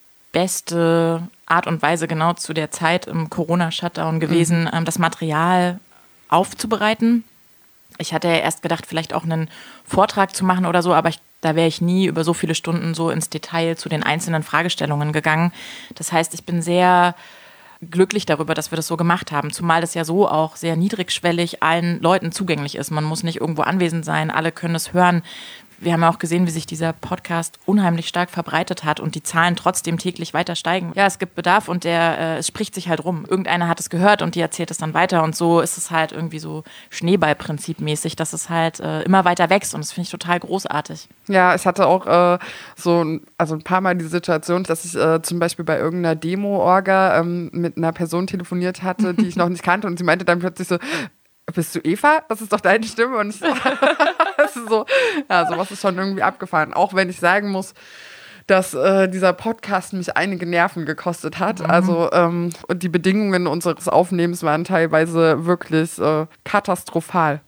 beste Art und Weise genau zu der Zeit im Corona-Shutdown gewesen, mhm. ähm, das Material aufzubereiten. Ich hatte ja erst gedacht, vielleicht auch einen Vortrag zu machen oder so, aber ich, da wäre ich nie über so viele Stunden so ins Detail zu den einzelnen Fragestellungen gegangen. Das heißt, ich bin sehr glücklich darüber, dass wir das so gemacht haben, zumal das ja so auch sehr niedrigschwellig allen Leuten zugänglich ist. Man muss nicht irgendwo anwesend sein, alle können es hören. Wir haben ja auch gesehen, wie sich dieser Podcast unheimlich stark verbreitet hat und die Zahlen trotzdem täglich weiter steigen. Ja, es gibt Bedarf und der, äh, es spricht sich halt rum. Irgendeiner hat es gehört und die erzählt es dann weiter und so ist es halt irgendwie so Schneeballprinzipmäßig, dass es halt äh, immer weiter wächst und das finde ich total großartig. Ja, ich hatte auch äh, so also ein paar Mal die Situation, dass ich äh, zum Beispiel bei irgendeiner Demo-Orga ähm, mit einer Person telefoniert hatte, die ich noch nicht kannte und sie meinte dann plötzlich so, bist du Eva? Das ist doch deine Stimme. Und ich, das ist so, ja, sowas ist schon irgendwie abgefahren. Auch wenn ich sagen muss, dass äh, dieser Podcast mich einige Nerven gekostet hat. Mhm. Also ähm, und die Bedingungen unseres Aufnehmens waren teilweise wirklich äh, katastrophal.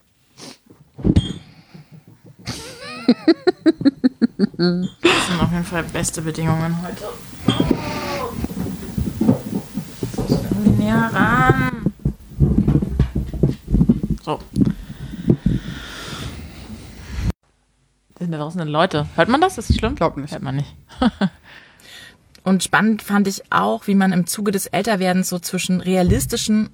Das sind auf jeden Fall beste Bedingungen heute. Näher ran. So. Das sind da draußen Leute. Hört man das? Ist das schlimm? Glaub nicht. Hört man nicht. Und spannend fand ich auch, wie man im Zuge des Älterwerdens so zwischen realistischen...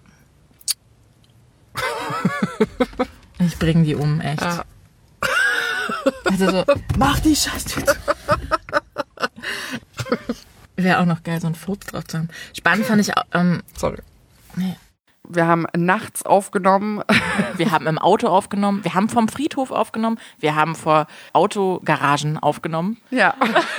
Ich bringe die um, echt. Ja. Also so, mach die Scheiße. Wäre auch noch geil, so ein Furz drauf zu haben. Spannend fand ich auch... Ähm, Sorry. Nee. Wir haben nachts aufgenommen. Wir haben im Auto aufgenommen. Wir haben vom Friedhof aufgenommen. Wir haben vor Autogaragen aufgenommen. Ja.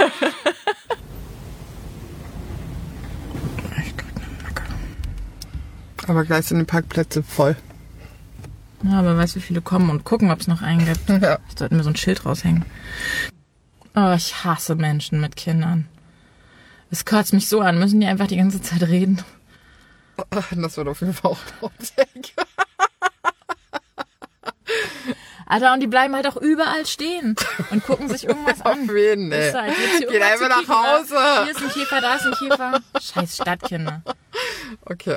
Aber gleich sind die Parkplätze voll. Ja, aber weißt du, wie viele kommen und gucken, ob es noch einen gibt. Ja. Ich sollte mir so ein Schild raushängen. Oh, ich hasse Menschen mit Kindern. Es kotzt mich so an. Müssen die einfach die ganze Zeit reden? Das wird auf jeden Fall auch traurig. Alter, und die bleiben halt auch überall stehen und gucken sich irgendwas an. Auf wen, ey. Ist halt, jetzt hier Geht irgendwas einfach zu nach kichern, Hause. Hier ist ein Käfer, da ist ein Käfer. Scheiß Stadtkinder. Okay.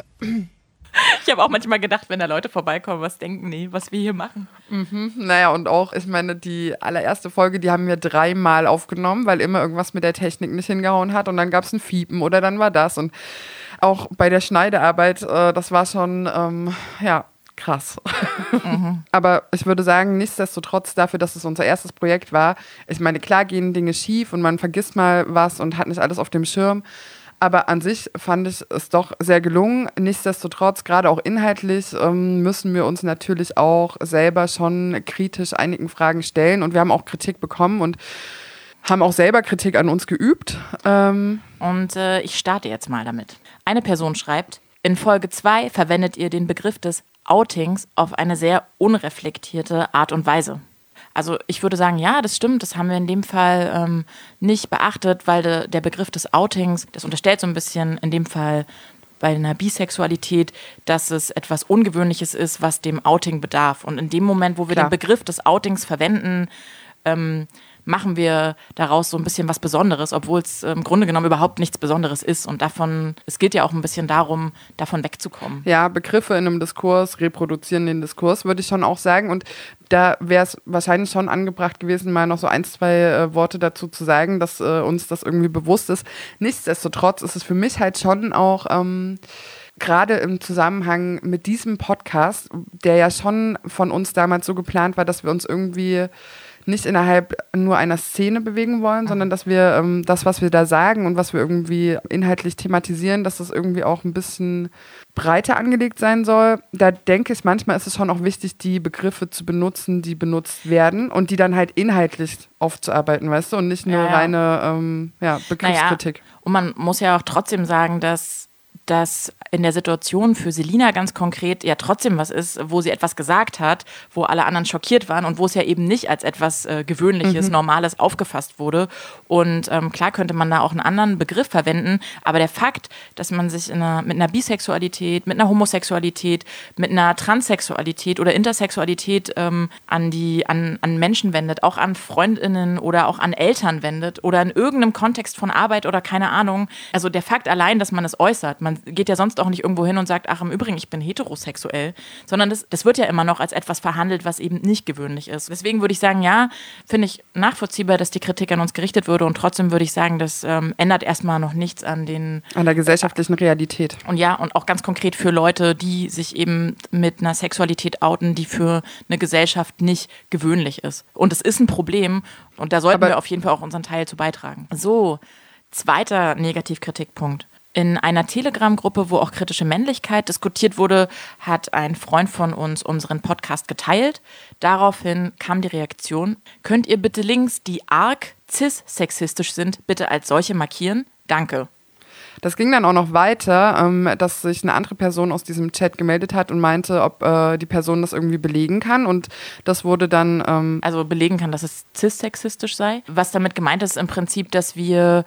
Ich habe auch manchmal gedacht, wenn da Leute vorbeikommen, was denken die, was wir hier machen. Mhm. Naja, und auch, ich meine, die allererste Folge, die haben wir dreimal aufgenommen, weil immer irgendwas mit der Technik nicht hingehauen hat und dann gab es ein Fiepen oder dann war das. Und auch bei der Schneidearbeit, äh, das war schon, ähm, ja, krass. Mhm. Aber ich würde sagen, nichtsdestotrotz dafür, dass es unser erstes Projekt war, ich meine, klar gehen Dinge schief und man vergisst mal was und hat nicht alles auf dem Schirm. Aber an sich fand ich es doch sehr gelungen. Nichtsdestotrotz, gerade auch inhaltlich, ähm, müssen wir uns natürlich auch selber schon kritisch einigen Fragen stellen. Und wir haben auch Kritik bekommen und haben auch selber Kritik an uns geübt. Ähm und äh, ich starte jetzt mal damit. Eine Person schreibt, in Folge zwei verwendet ihr den Begriff des Outings auf eine sehr unreflektierte Art und Weise. Also ich würde sagen, ja, das stimmt, das haben wir in dem Fall ähm, nicht beachtet, weil de, der Begriff des Outings, das unterstellt so ein bisschen in dem Fall bei einer Bisexualität, dass es etwas Ungewöhnliches ist, was dem Outing bedarf. Und in dem Moment, wo wir Klar. den Begriff des Outings verwenden, ähm, machen wir daraus so ein bisschen was Besonderes, obwohl es im Grunde genommen überhaupt nichts Besonderes ist. Und davon, es geht ja auch ein bisschen darum, davon wegzukommen. Ja, Begriffe in einem Diskurs reproduzieren den Diskurs, würde ich schon auch sagen. Und da wäre es wahrscheinlich schon angebracht gewesen, mal noch so ein, zwei äh, Worte dazu zu sagen, dass äh, uns das irgendwie bewusst ist. Nichtsdestotrotz ist es für mich halt schon auch ähm, gerade im Zusammenhang mit diesem Podcast, der ja schon von uns damals so geplant war, dass wir uns irgendwie nicht innerhalb nur einer Szene bewegen wollen, mhm. sondern dass wir ähm, das, was wir da sagen und was wir irgendwie inhaltlich thematisieren, dass das irgendwie auch ein bisschen breiter angelegt sein soll. Da denke ich, manchmal ist es schon auch wichtig, die Begriffe zu benutzen, die benutzt werden und die dann halt inhaltlich aufzuarbeiten, weißt du, und nicht nur ja, ja. reine ähm, ja, Begriffskritik. Naja. Und man muss ja auch trotzdem sagen, dass dass in der Situation für Selina ganz konkret ja trotzdem was ist, wo sie etwas gesagt hat, wo alle anderen schockiert waren und wo es ja eben nicht als etwas äh, Gewöhnliches, mhm. Normales aufgefasst wurde. Und ähm, klar könnte man da auch einen anderen Begriff verwenden, aber der Fakt, dass man sich in einer, mit einer Bisexualität, mit einer Homosexualität, mit einer Transsexualität oder Intersexualität ähm, an, die, an, an Menschen wendet, auch an FreundInnen oder auch an Eltern wendet oder in irgendeinem Kontext von Arbeit oder keine Ahnung. Also der Fakt allein, dass man es äußert, man geht ja sonst auch nicht irgendwo hin und sagt, ach im Übrigen, ich bin heterosexuell, sondern das, das wird ja immer noch als etwas verhandelt, was eben nicht gewöhnlich ist. Deswegen würde ich sagen, ja, finde ich nachvollziehbar, dass die Kritik an uns gerichtet würde und trotzdem würde ich sagen, das ähm, ändert erstmal noch nichts an den... An der gesellschaftlichen Realität. Und ja, und auch ganz konkret für Leute, die sich eben mit einer Sexualität outen, die für eine Gesellschaft nicht gewöhnlich ist. Und es ist ein Problem und da sollten Aber wir auf jeden Fall auch unseren Teil zu beitragen. So, zweiter Negativkritikpunkt. In einer Telegram-Gruppe, wo auch kritische Männlichkeit diskutiert wurde, hat ein Freund von uns unseren Podcast geteilt. Daraufhin kam die Reaktion, könnt ihr bitte Links, die arg cis-sexistisch sind, bitte als solche markieren? Danke. Das ging dann auch noch weiter, ähm, dass sich eine andere Person aus diesem Chat gemeldet hat und meinte, ob äh, die Person das irgendwie belegen kann. Und das wurde dann... Ähm also belegen kann, dass es cis-sexistisch sei. Was damit gemeint ist, im Prinzip, dass wir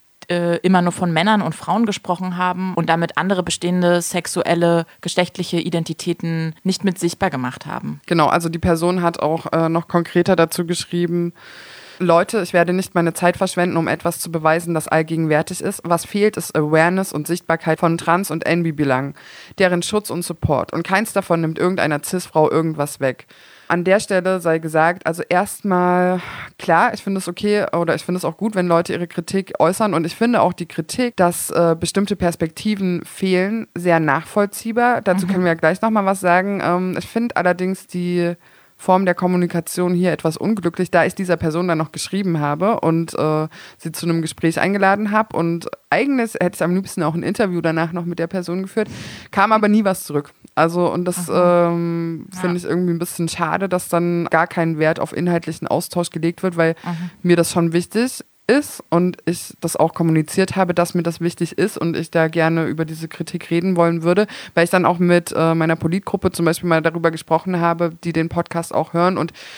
immer nur von Männern und Frauen gesprochen haben und damit andere bestehende sexuelle, geschlechtliche Identitäten nicht mit sichtbar gemacht haben. Genau, also die Person hat auch äh, noch konkreter dazu geschrieben, Leute, ich werde nicht meine Zeit verschwenden, um etwas zu beweisen, das allgegenwärtig ist. Was fehlt, ist Awareness und Sichtbarkeit von Trans- und N B-Belangen, deren Schutz und Support. Und keins davon nimmt irgendeiner Cis-Frau irgendwas weg. An der Stelle sei gesagt, also erstmal, klar, ich finde es okay oder ich finde es auch gut, wenn Leute ihre Kritik äußern und ich finde auch die Kritik, dass äh, bestimmte Perspektiven fehlen, sehr nachvollziehbar. Dazu mhm. können wir ja gleich nochmal was sagen. Ähm, ich finde allerdings die Form der Kommunikation hier etwas unglücklich, da ich dieser Person dann noch geschrieben habe und äh, sie zu einem Gespräch eingeladen habe und eigentlich hätte ich am liebsten auch ein Interview danach noch mit der Person geführt, kam aber nie was zurück. Also und das ähm, ja. finde ich irgendwie ein bisschen schade, dass dann gar kein Wert auf inhaltlichen Austausch gelegt wird, weil mhm. mir das schon wichtig ist und ich das auch kommuniziert habe, dass mir das wichtig ist und ich da gerne über diese Kritik reden wollen würde, weil ich dann auch mit äh, meiner Politgruppe zum Beispiel mal darüber gesprochen habe, die den Podcast auch hören und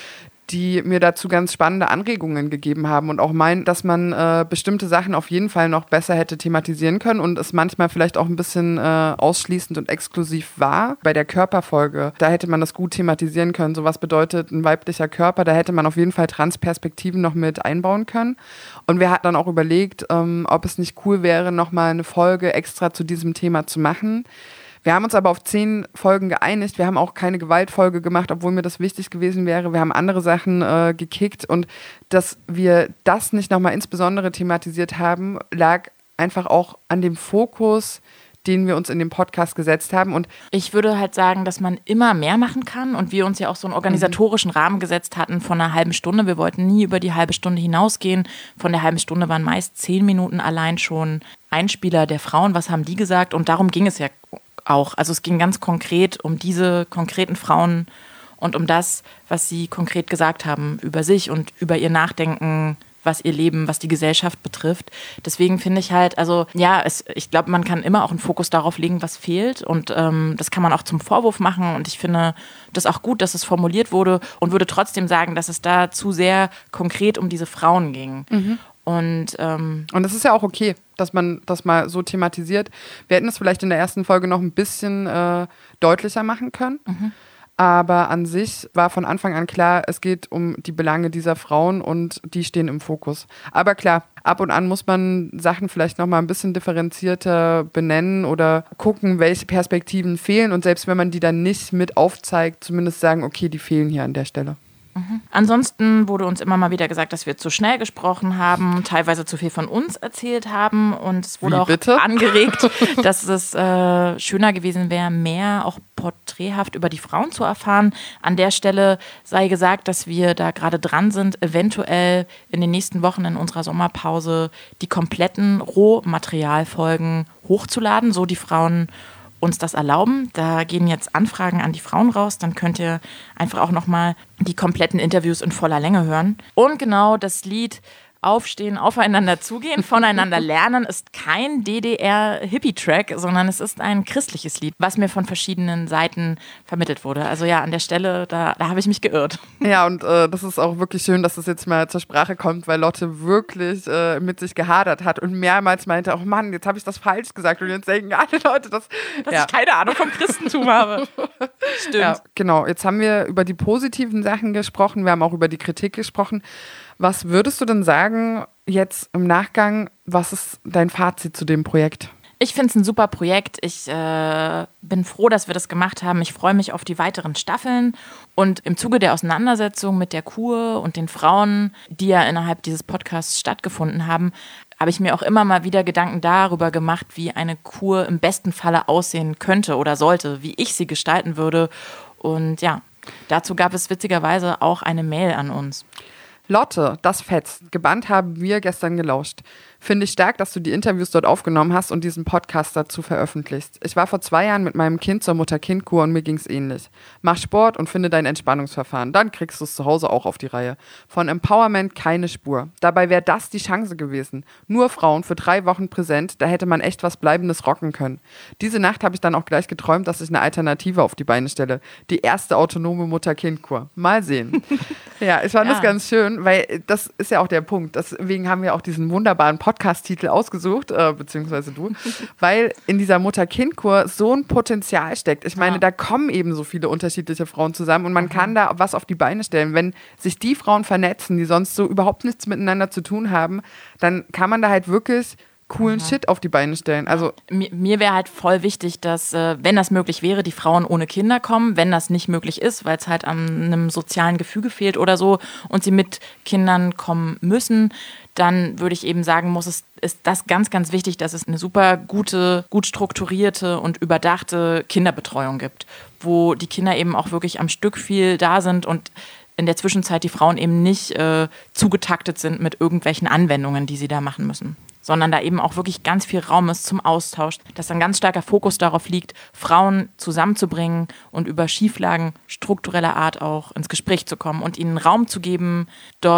die mir dazu ganz spannende Anregungen gegeben haben und auch meinen, dass man äh, bestimmte Sachen auf jeden Fall noch besser hätte thematisieren können und es manchmal vielleicht auch ein bisschen äh, ausschließend und exklusiv war. Bei der Körperfolge, da hätte man das gut thematisieren können. So was bedeutet ein weiblicher Körper, da hätte man auf jeden Fall Transperspektiven noch mit einbauen können. Und wir hatten dann auch überlegt, ähm, ob es nicht cool wäre, nochmal eine Folge extra zu diesem Thema zu machen. Wir haben uns aber auf zehn Folgen geeinigt. Wir haben auch keine Gewaltfolge gemacht, obwohl mir das wichtig gewesen wäre. Wir haben andere Sachen äh, gekickt und dass wir das nicht nochmal insbesondere thematisiert haben, lag einfach auch an dem Fokus, den wir uns in dem Podcast gesetzt haben. Und ich würde halt sagen, dass man immer mehr machen kann und wir uns ja auch so einen organisatorischen Rahmen gesetzt hatten von einer halben Stunde. Wir wollten nie über die halbe Stunde hinausgehen. Von der halben Stunde waren meist zehn Minuten allein schon Einspieler der Frauen. Was haben die gesagt? Und darum ging es ja auch. Also es ging ganz konkret um diese konkreten Frauen und um das, was sie konkret gesagt haben über sich und über ihr Nachdenken, was ihr Leben, was die Gesellschaft betrifft. Deswegen finde ich halt, also ja, es, ich glaube, man kann immer auch einen Fokus darauf legen, was fehlt und ähm, das kann man auch zum Vorwurf machen und ich finde das auch gut, dass es formuliert wurde und würde trotzdem sagen, dass es da zu sehr konkret um diese Frauen ging. Mhm. Und, ähm, und das ist ja auch okay, dass man das mal so thematisiert. Wir hätten es vielleicht in der ersten Folge noch ein bisschen äh, deutlicher machen können. Mhm. Aber an sich war von Anfang an klar, es geht um die Belange dieser Frauen und die stehen im Fokus. Aber klar, ab und an muss man Sachen vielleicht noch mal ein bisschen differenzierter benennen oder gucken, welche Perspektiven fehlen. Und selbst wenn man die dann nicht mit aufzeigt, zumindest sagen, okay, die fehlen hier an der Stelle. Mhm. Ansonsten wurde uns immer mal wieder gesagt, dass wir zu schnell gesprochen haben, teilweise zu viel von uns erzählt haben und es wurde Wie, auch bitte? angeregt, dass es äh, schöner gewesen wäre, mehr auch porträthaft über die Frauen zu erfahren. An der Stelle sei gesagt, dass wir da gerade dran sind, eventuell in den nächsten Wochen in unserer Sommerpause die kompletten Rohmaterialfolgen hochzuladen, so die Frauen uns das erlauben. Da gehen jetzt Anfragen an die Frauen raus. Dann könnt ihr einfach auch nochmal die kompletten Interviews in voller Länge hören. Und genau das Lied Aufstehen, aufeinander zugehen, voneinander lernen ist kein D D R-Hippie-Track, sondern es ist ein christliches Lied, was mir von verschiedenen Seiten vermittelt wurde. Also ja, an der Stelle, da, da habe ich mich geirrt. Ja, und äh, das ist auch wirklich schön, dass das jetzt mal zur Sprache kommt, weil Lotte wirklich äh, mit sich gehadert hat und mehrmals meinte, oh Mann, jetzt habe ich das falsch gesagt und jetzt denken alle Leute, dass, dass ja. ich keine Ahnung vom Christentum habe. Stimmt. Ja, genau, jetzt haben wir über die positiven Sachen gesprochen, wir haben auch über die Kritik gesprochen. Was würdest du denn sagen, jetzt im Nachgang, was ist dein Fazit zu dem Projekt? Ich finde es ein super Projekt. Ich äh, bin froh, dass wir das gemacht haben. Ich freue mich auf die weiteren Staffeln. Und im Zuge der Auseinandersetzung mit der Kur und den Frauen, die ja innerhalb dieses Podcasts stattgefunden haben, habe ich mir auch immer mal wieder Gedanken darüber gemacht, wie eine Kur im besten Falle aussehen könnte oder sollte, wie ich sie gestalten würde. Und ja, dazu gab es witzigerweise auch eine Mail an uns. Lotte, das fetzt. Gebannt haben wir gestern gelauscht. Finde ich stark, dass du die Interviews dort aufgenommen hast und diesen Podcast dazu veröffentlichst. Ich war vor zwei Jahren mit meinem Kind zur Mutter-Kind-Kur und mir ging's ähnlich. Mach Sport und finde dein Entspannungsverfahren. Dann kriegst du es zu Hause auch auf die Reihe. Von Empowerment keine Spur. Dabei wäre das die Chance gewesen. Nur Frauen für drei Wochen präsent, da hätte man echt was Bleibendes rocken können. Diese Nacht habe ich dann auch gleich geträumt, dass ich eine Alternative auf die Beine stelle. Die erste autonome Mutter-Kind-Kur. Mal sehen. Ja, ich fand Ja. das ganz schön, weil das ist ja auch der Punkt. Deswegen haben wir auch diesen wunderbaren Podcast-Titel ausgesucht, äh, beziehungsweise du, weil in dieser Mutter-Kind-Kur so ein Potenzial steckt. Ich meine, Ja. da kommen eben so viele unterschiedliche Frauen zusammen und man mhm. kann da was auf die Beine stellen. Wenn sich die Frauen vernetzen, die sonst so überhaupt nichts miteinander zu tun haben, dann kann man da halt wirklich coolen mhm. Shit auf die Beine stellen. Also Mir, mir wäre halt voll wichtig, dass, äh, wenn das möglich wäre, die Frauen ohne Kinder kommen. Wenn das nicht möglich ist, weil es halt an einem sozialen Gefüge fehlt oder so und sie mit Kindern kommen müssen, dann würde ich eben sagen, muss es, ist das ganz, ganz wichtig, dass es eine super gute, gut strukturierte und überdachte Kinderbetreuung gibt, wo die Kinder eben auch wirklich am Stück viel da sind und in der Zwischenzeit die Frauen eben nicht äh, zugetaktet sind mit irgendwelchen Anwendungen, die sie da machen müssen, sondern da eben auch wirklich ganz viel Raum ist zum Austausch, dass ein ganz starker Fokus darauf liegt, Frauen zusammenzubringen und über Schieflagen struktureller Art auch ins Gespräch zu kommen und ihnen Raum zu geben, dort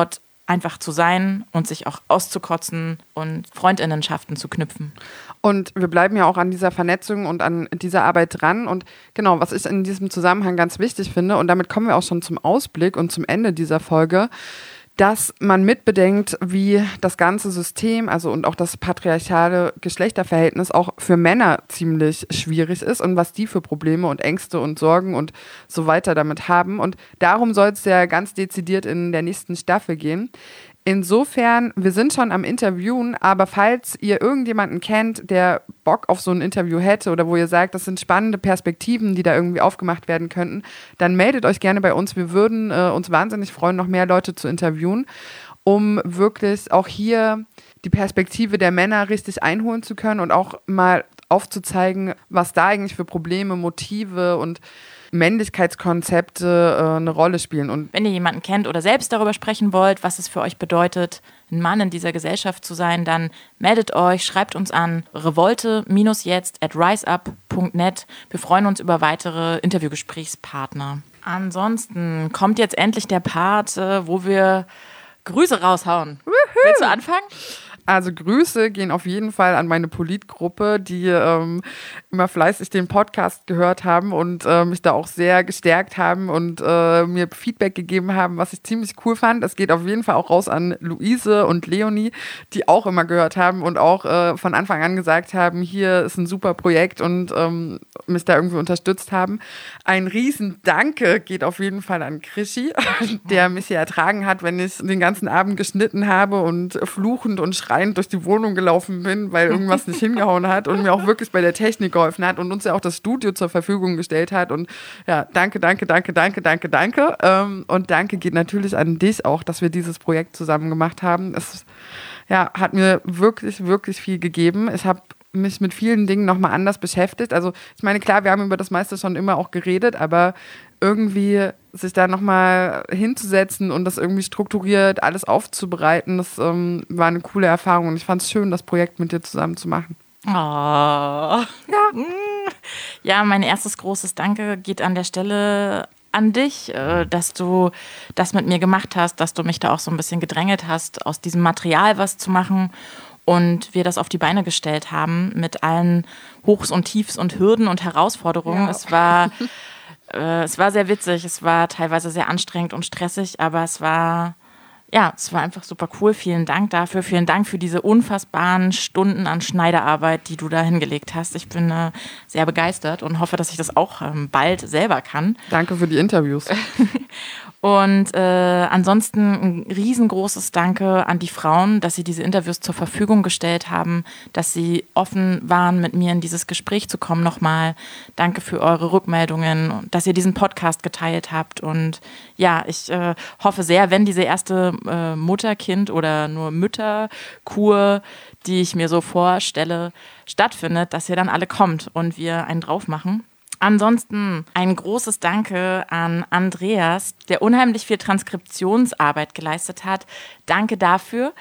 einfach zu sein und sich auch auszukotzen und Freundinnenschaften zu knüpfen. Und wir bleiben ja auch an dieser Vernetzung und an dieser Arbeit dran. Und genau, was ich in diesem Zusammenhang ganz wichtig finde, und damit kommen wir auch schon zum Ausblick und zum Ende dieser Folge, dass man mitbedenkt, wie das ganze System, also und auch das patriarchale Geschlechterverhältnis auch für Männer ziemlich schwierig ist und was die für Probleme und Ängste und Sorgen und so weiter damit haben. Und darum soll es ja ganz dezidiert in der nächsten Staffel gehen. Insofern, wir sind schon am Interviewen, aber falls ihr irgendjemanden kennt, der Bock auf so ein Interview hätte oder wo ihr sagt, das sind spannende Perspektiven, die da irgendwie aufgemacht werden könnten, dann meldet euch gerne bei uns. Wir würden äh, uns wahnsinnig freuen, noch mehr Leute zu interviewen, um wirklich auch hier die Perspektive der Männer richtig einholen zu können und auch mal aufzuzeigen, was da eigentlich für Probleme, Motive und Männlichkeitskonzepte äh, eine Rolle spielen. Und wenn ihr jemanden kennt oder selbst darüber sprechen wollt, was es für euch bedeutet, ein Mann in dieser Gesellschaft zu sein, dann meldet euch, schreibt uns an revolte jetzt at riseup punkt net. Wir freuen uns über weitere Interviewgesprächspartner. Ansonsten kommt jetzt endlich der Part, äh, wo wir Grüße raushauen. Woohoo! Willst du anfangen? Also Grüße gehen auf jeden Fall an meine Politgruppe, die ähm, immer fleißig den Podcast gehört haben und äh, mich da auch sehr gestärkt haben und äh, mir Feedback gegeben haben, was ich ziemlich cool fand. Es geht auf jeden Fall auch raus an Luise und Leonie, die auch immer gehört haben und auch äh, von Anfang an gesagt haben, hier ist ein super Projekt und ähm, mich da irgendwie unterstützt haben. Ein riesen Danke geht auf jeden Fall an Krischi, der mich hier ertragen hat, wenn ich den ganzen Abend geschnitten habe und fluchend und schreiend durch die Wohnung gelaufen bin, weil irgendwas nicht hingehauen hat und mir auch wirklich bei der Technik geholfen hat und uns ja auch das Studio zur Verfügung gestellt hat. Und ja, danke, danke, danke, danke, danke, danke. Ähm, und danke geht natürlich an dich auch, dass wir dieses Projekt zusammen gemacht haben. Es ja, hat mir wirklich, wirklich viel gegeben. Ich habe mich mit vielen Dingen nochmal anders beschäftigt. Also ich meine, klar, wir haben über das meiste schon immer auch geredet, aber irgendwie sich da nochmal hinzusetzen und das irgendwie strukturiert alles aufzubereiten, das ähm, war eine coole Erfahrung und ich fand es schön, das Projekt mit dir zusammen zu machen. Oh. Ja. Ja, mein erstes großes Danke geht an der Stelle an dich, dass du das mit mir gemacht hast, dass du mich da auch so ein bisschen gedrängelt hast, aus diesem Material was zu machen. Und wir das auf die Beine gestellt haben mit allen Hochs und Tiefs und Hürden und Herausforderungen. Ja. Es war, äh, es war sehr witzig, es war teilweise sehr anstrengend und stressig, aber es war, ja, es war einfach super cool. Vielen Dank dafür. Vielen Dank für diese unfassbaren Stunden an Schneiderarbeit, die du da hingelegt hast. Ich bin äh, sehr begeistert und hoffe, dass ich das auch ähm, bald selber kann. Danke für die Interviews. Und äh, ansonsten ein riesengroßes Danke an die Frauen, dass sie diese Interviews zur Verfügung gestellt haben, dass sie offen waren, mit mir in dieses Gespräch zu kommen nochmal. Danke für eure Rückmeldungen, dass ihr diesen Podcast geteilt habt. Und ja, ich äh, hoffe sehr, wenn diese erste äh, Mutter-Kind- oder nur Mütterkur, die ich mir so vorstelle, stattfindet, dass ihr dann alle kommt und wir einen drauf machen. Ansonsten ein großes Danke an Andreas, der unheimlich viel Transkriptionsarbeit geleistet hat. Danke dafür.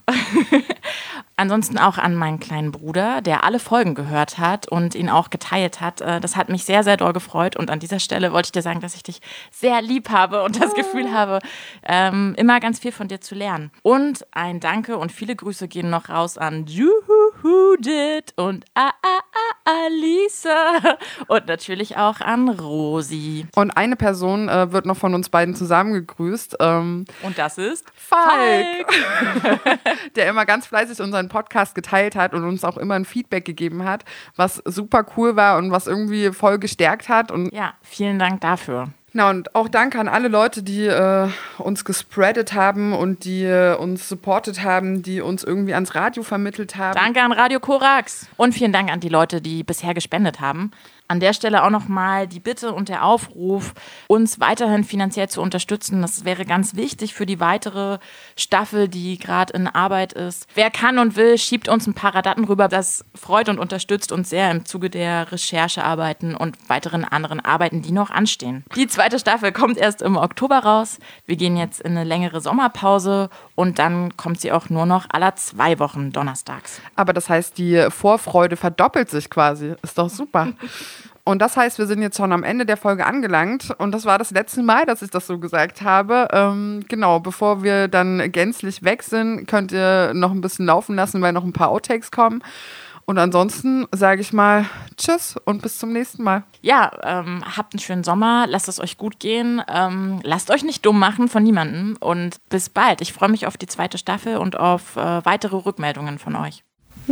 Ansonsten auch an meinen kleinen Bruder, der alle Folgen gehört hat und ihn auch geteilt hat. Das hat mich sehr, sehr doll gefreut. Und an dieser Stelle wollte ich dir sagen, dass ich dich sehr lieb habe und das Gefühl habe, ähm, immer ganz viel von dir zu lernen. Und ein Danke und viele Grüße gehen noch raus an Juhudit und A A A Alisa und natürlich auch an Rosi. Und eine Person äh, wird noch von uns beiden zusammen gegrüßt. Ähm, und das ist Falk, der immer ganz fleißig unseren Podcast geteilt hat und uns auch immer ein Feedback gegeben hat, was super cool war und was irgendwie voll gestärkt hat. Und ja, vielen Dank dafür. Na, und auch danke an alle Leute, die äh, uns gespreadet haben und die äh, uns supportet haben, die uns irgendwie ans Radio vermittelt haben. Danke an Radio Korax. Und vielen Dank an die Leute, die bisher gespendet haben. An der Stelle auch nochmal die Bitte und der Aufruf, uns weiterhin finanziell zu unterstützen. Das wäre ganz wichtig für die weitere Staffel, die gerade in Arbeit ist. Wer kann und will, schiebt uns ein paar Rabatten rüber. Das freut und unterstützt uns sehr im Zuge der Recherchearbeiten und weiteren anderen Arbeiten, die noch anstehen. Die zweite Staffel kommt erst im Oktober raus. Wir gehen jetzt in eine längere Sommerpause und dann kommt sie auch nur noch alle zwei Wochen donnerstags. Aber das heißt, die Vorfreude verdoppelt sich quasi. Ist doch super. Und das heißt, wir sind jetzt schon am Ende der Folge angelangt. Und das war das letzte Mal, dass ich das so gesagt habe. Ähm, genau, bevor wir dann gänzlich weg sind, könnt ihr noch ein bisschen laufen lassen, weil noch ein paar Outtakes kommen. Und ansonsten sage ich mal tschüss und bis zum nächsten Mal. Ja, ähm, habt einen schönen Sommer, lasst es euch gut gehen, ähm, lasst euch nicht dumm machen von niemandem und bis bald. Ich freue mich auf die zweite Staffel und auf äh, weitere Rückmeldungen von euch.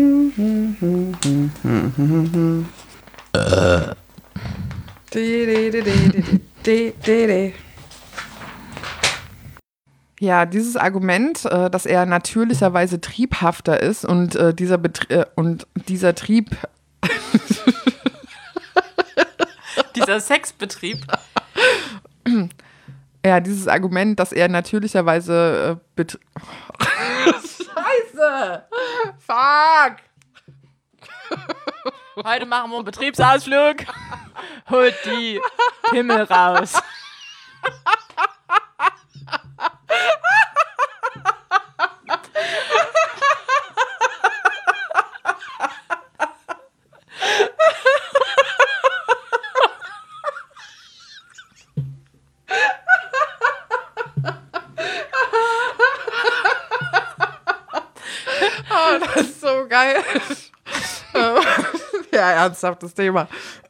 Ja, dieses Argument, äh, dass er natürlicherweise triebhafter ist und, äh, dieser, Betrie- äh, und dieser Trieb... Dieser Sexbetrieb. Ja, dieses Argument, dass er natürlicherweise... Äh, bet- Scheiße! Fuck! Heute machen wir einen Betriebsausflug. Holt die Pimmel raus. Oh, das ist so geil. Ja, ernsthaftes Thema.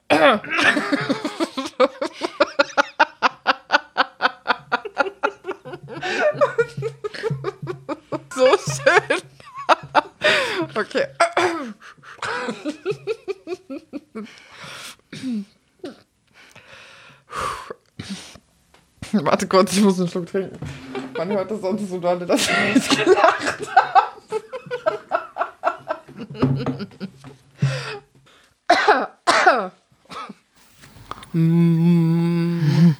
So schön. Okay. Warte kurz, ich muss einen Schluck trinken. Man hört das sonst so doll, dass ich nicht gelacht habe. Mm.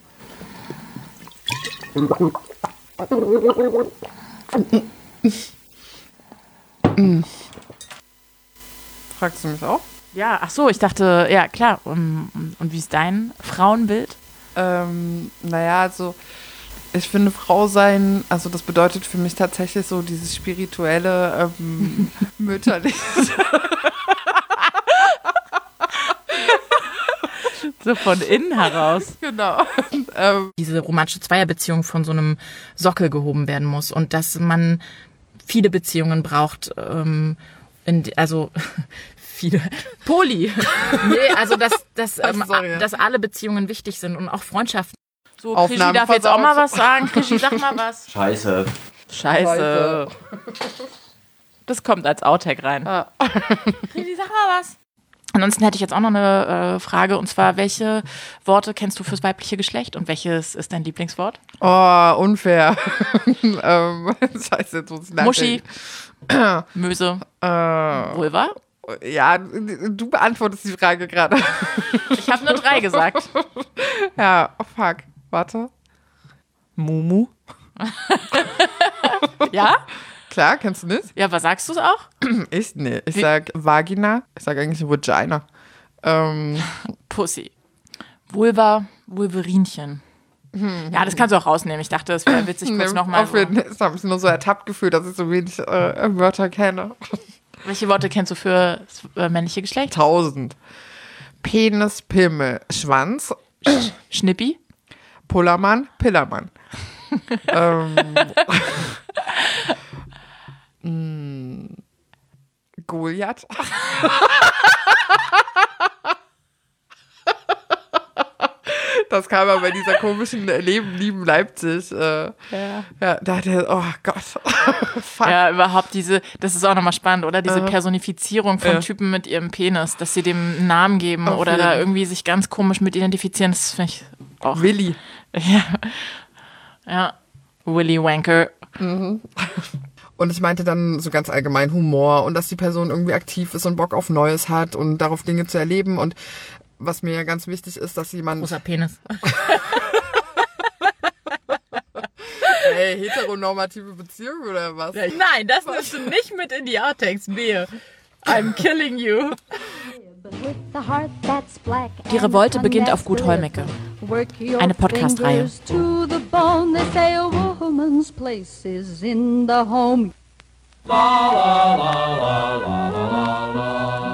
Fragst du mich auch? Ja, ach so, ich dachte, ja klar. Und, und wie ist dein Frauenbild? Ähm, naja, also ich finde Frau sein, also das bedeutet für mich tatsächlich so dieses spirituelle, ähm, mütterliche. So von innen heraus. Genau. ähm, Diese romantische Zweierbeziehung von so einem Sockel gehoben werden muss und dass man viele Beziehungen braucht, ähm, in, also viele. Poly. Nee, also dass, dass, ähm, Sorry. dass alle Beziehungen wichtig sind und auch Freundschaften. So, Krischi Aufnahmen darf jetzt auch mal versaut. was sagen. Krischi, sag mal was. Scheiße. Scheiße. Das kommt als Outtake rein. Ah. Krischi, sag mal was. Ansonsten hätte ich jetzt auch noch eine äh, Frage, und zwar, welche Worte kennst du fürs weibliche Geschlecht und welches ist dein Lieblingswort? Oh, unfair. ähm, Scheiße, jetzt muss ich nachdenken. Muschi, Möse, Äh, Vulva? ja, du beantwortest die Frage gerade. Ich habe nur drei gesagt. Ja, oh fuck. Warte. Mumu. Ja? Klar, kennst du nicht? Ja, was sagst du es auch? Ich? Nee, ich Wie- sag Vagina. Ich sag eigentlich Vagina. Ähm, Pussy. Vulva, Vulverinchen. Ja, das kannst du auch rausnehmen. Ich dachte, es wäre witzig, kurz nee, nochmal. auf jeden Fall. Ich habe mich nur so ertappt gefühlt, dass ich so wenig äh, Wörter kenne. Welche Worte kennst du für das äh, männliche Geschlecht? Tausend. Penis, Pimmel, Schwanz, Schnippi? Pullermann, Pillermann. ähm, mh, Goliath. Das kam aber bei dieser komischen Leben, lieben Leipzig. Äh, Ja. ja, da hat er, oh Gott. Fuck. Ja, überhaupt diese, das ist auch nochmal spannend, oder? Diese Äh. Personifizierung von Ja. Typen mit ihrem Penis, dass sie dem einen Namen geben Auf oder da jeden. irgendwie sich ganz komisch mit identifizieren, das finde ich auch. Willi. Ja. Ja. Willy Wanker. Und ich meinte dann so ganz allgemein Humor und dass die Person irgendwie aktiv ist und Bock auf Neues hat und darauf Dinge zu erleben. Und was mir ja ganz wichtig ist, dass jemand... Großer Penis. Hey, heteronormative Beziehung oder was? Nein, das nimmst du nicht mit in die Outtakes, Wehe. I'm killing you. Die Revolte beginnt auf Gut Holmecke. Eine Podcast-Reihe. La la la la la la la la.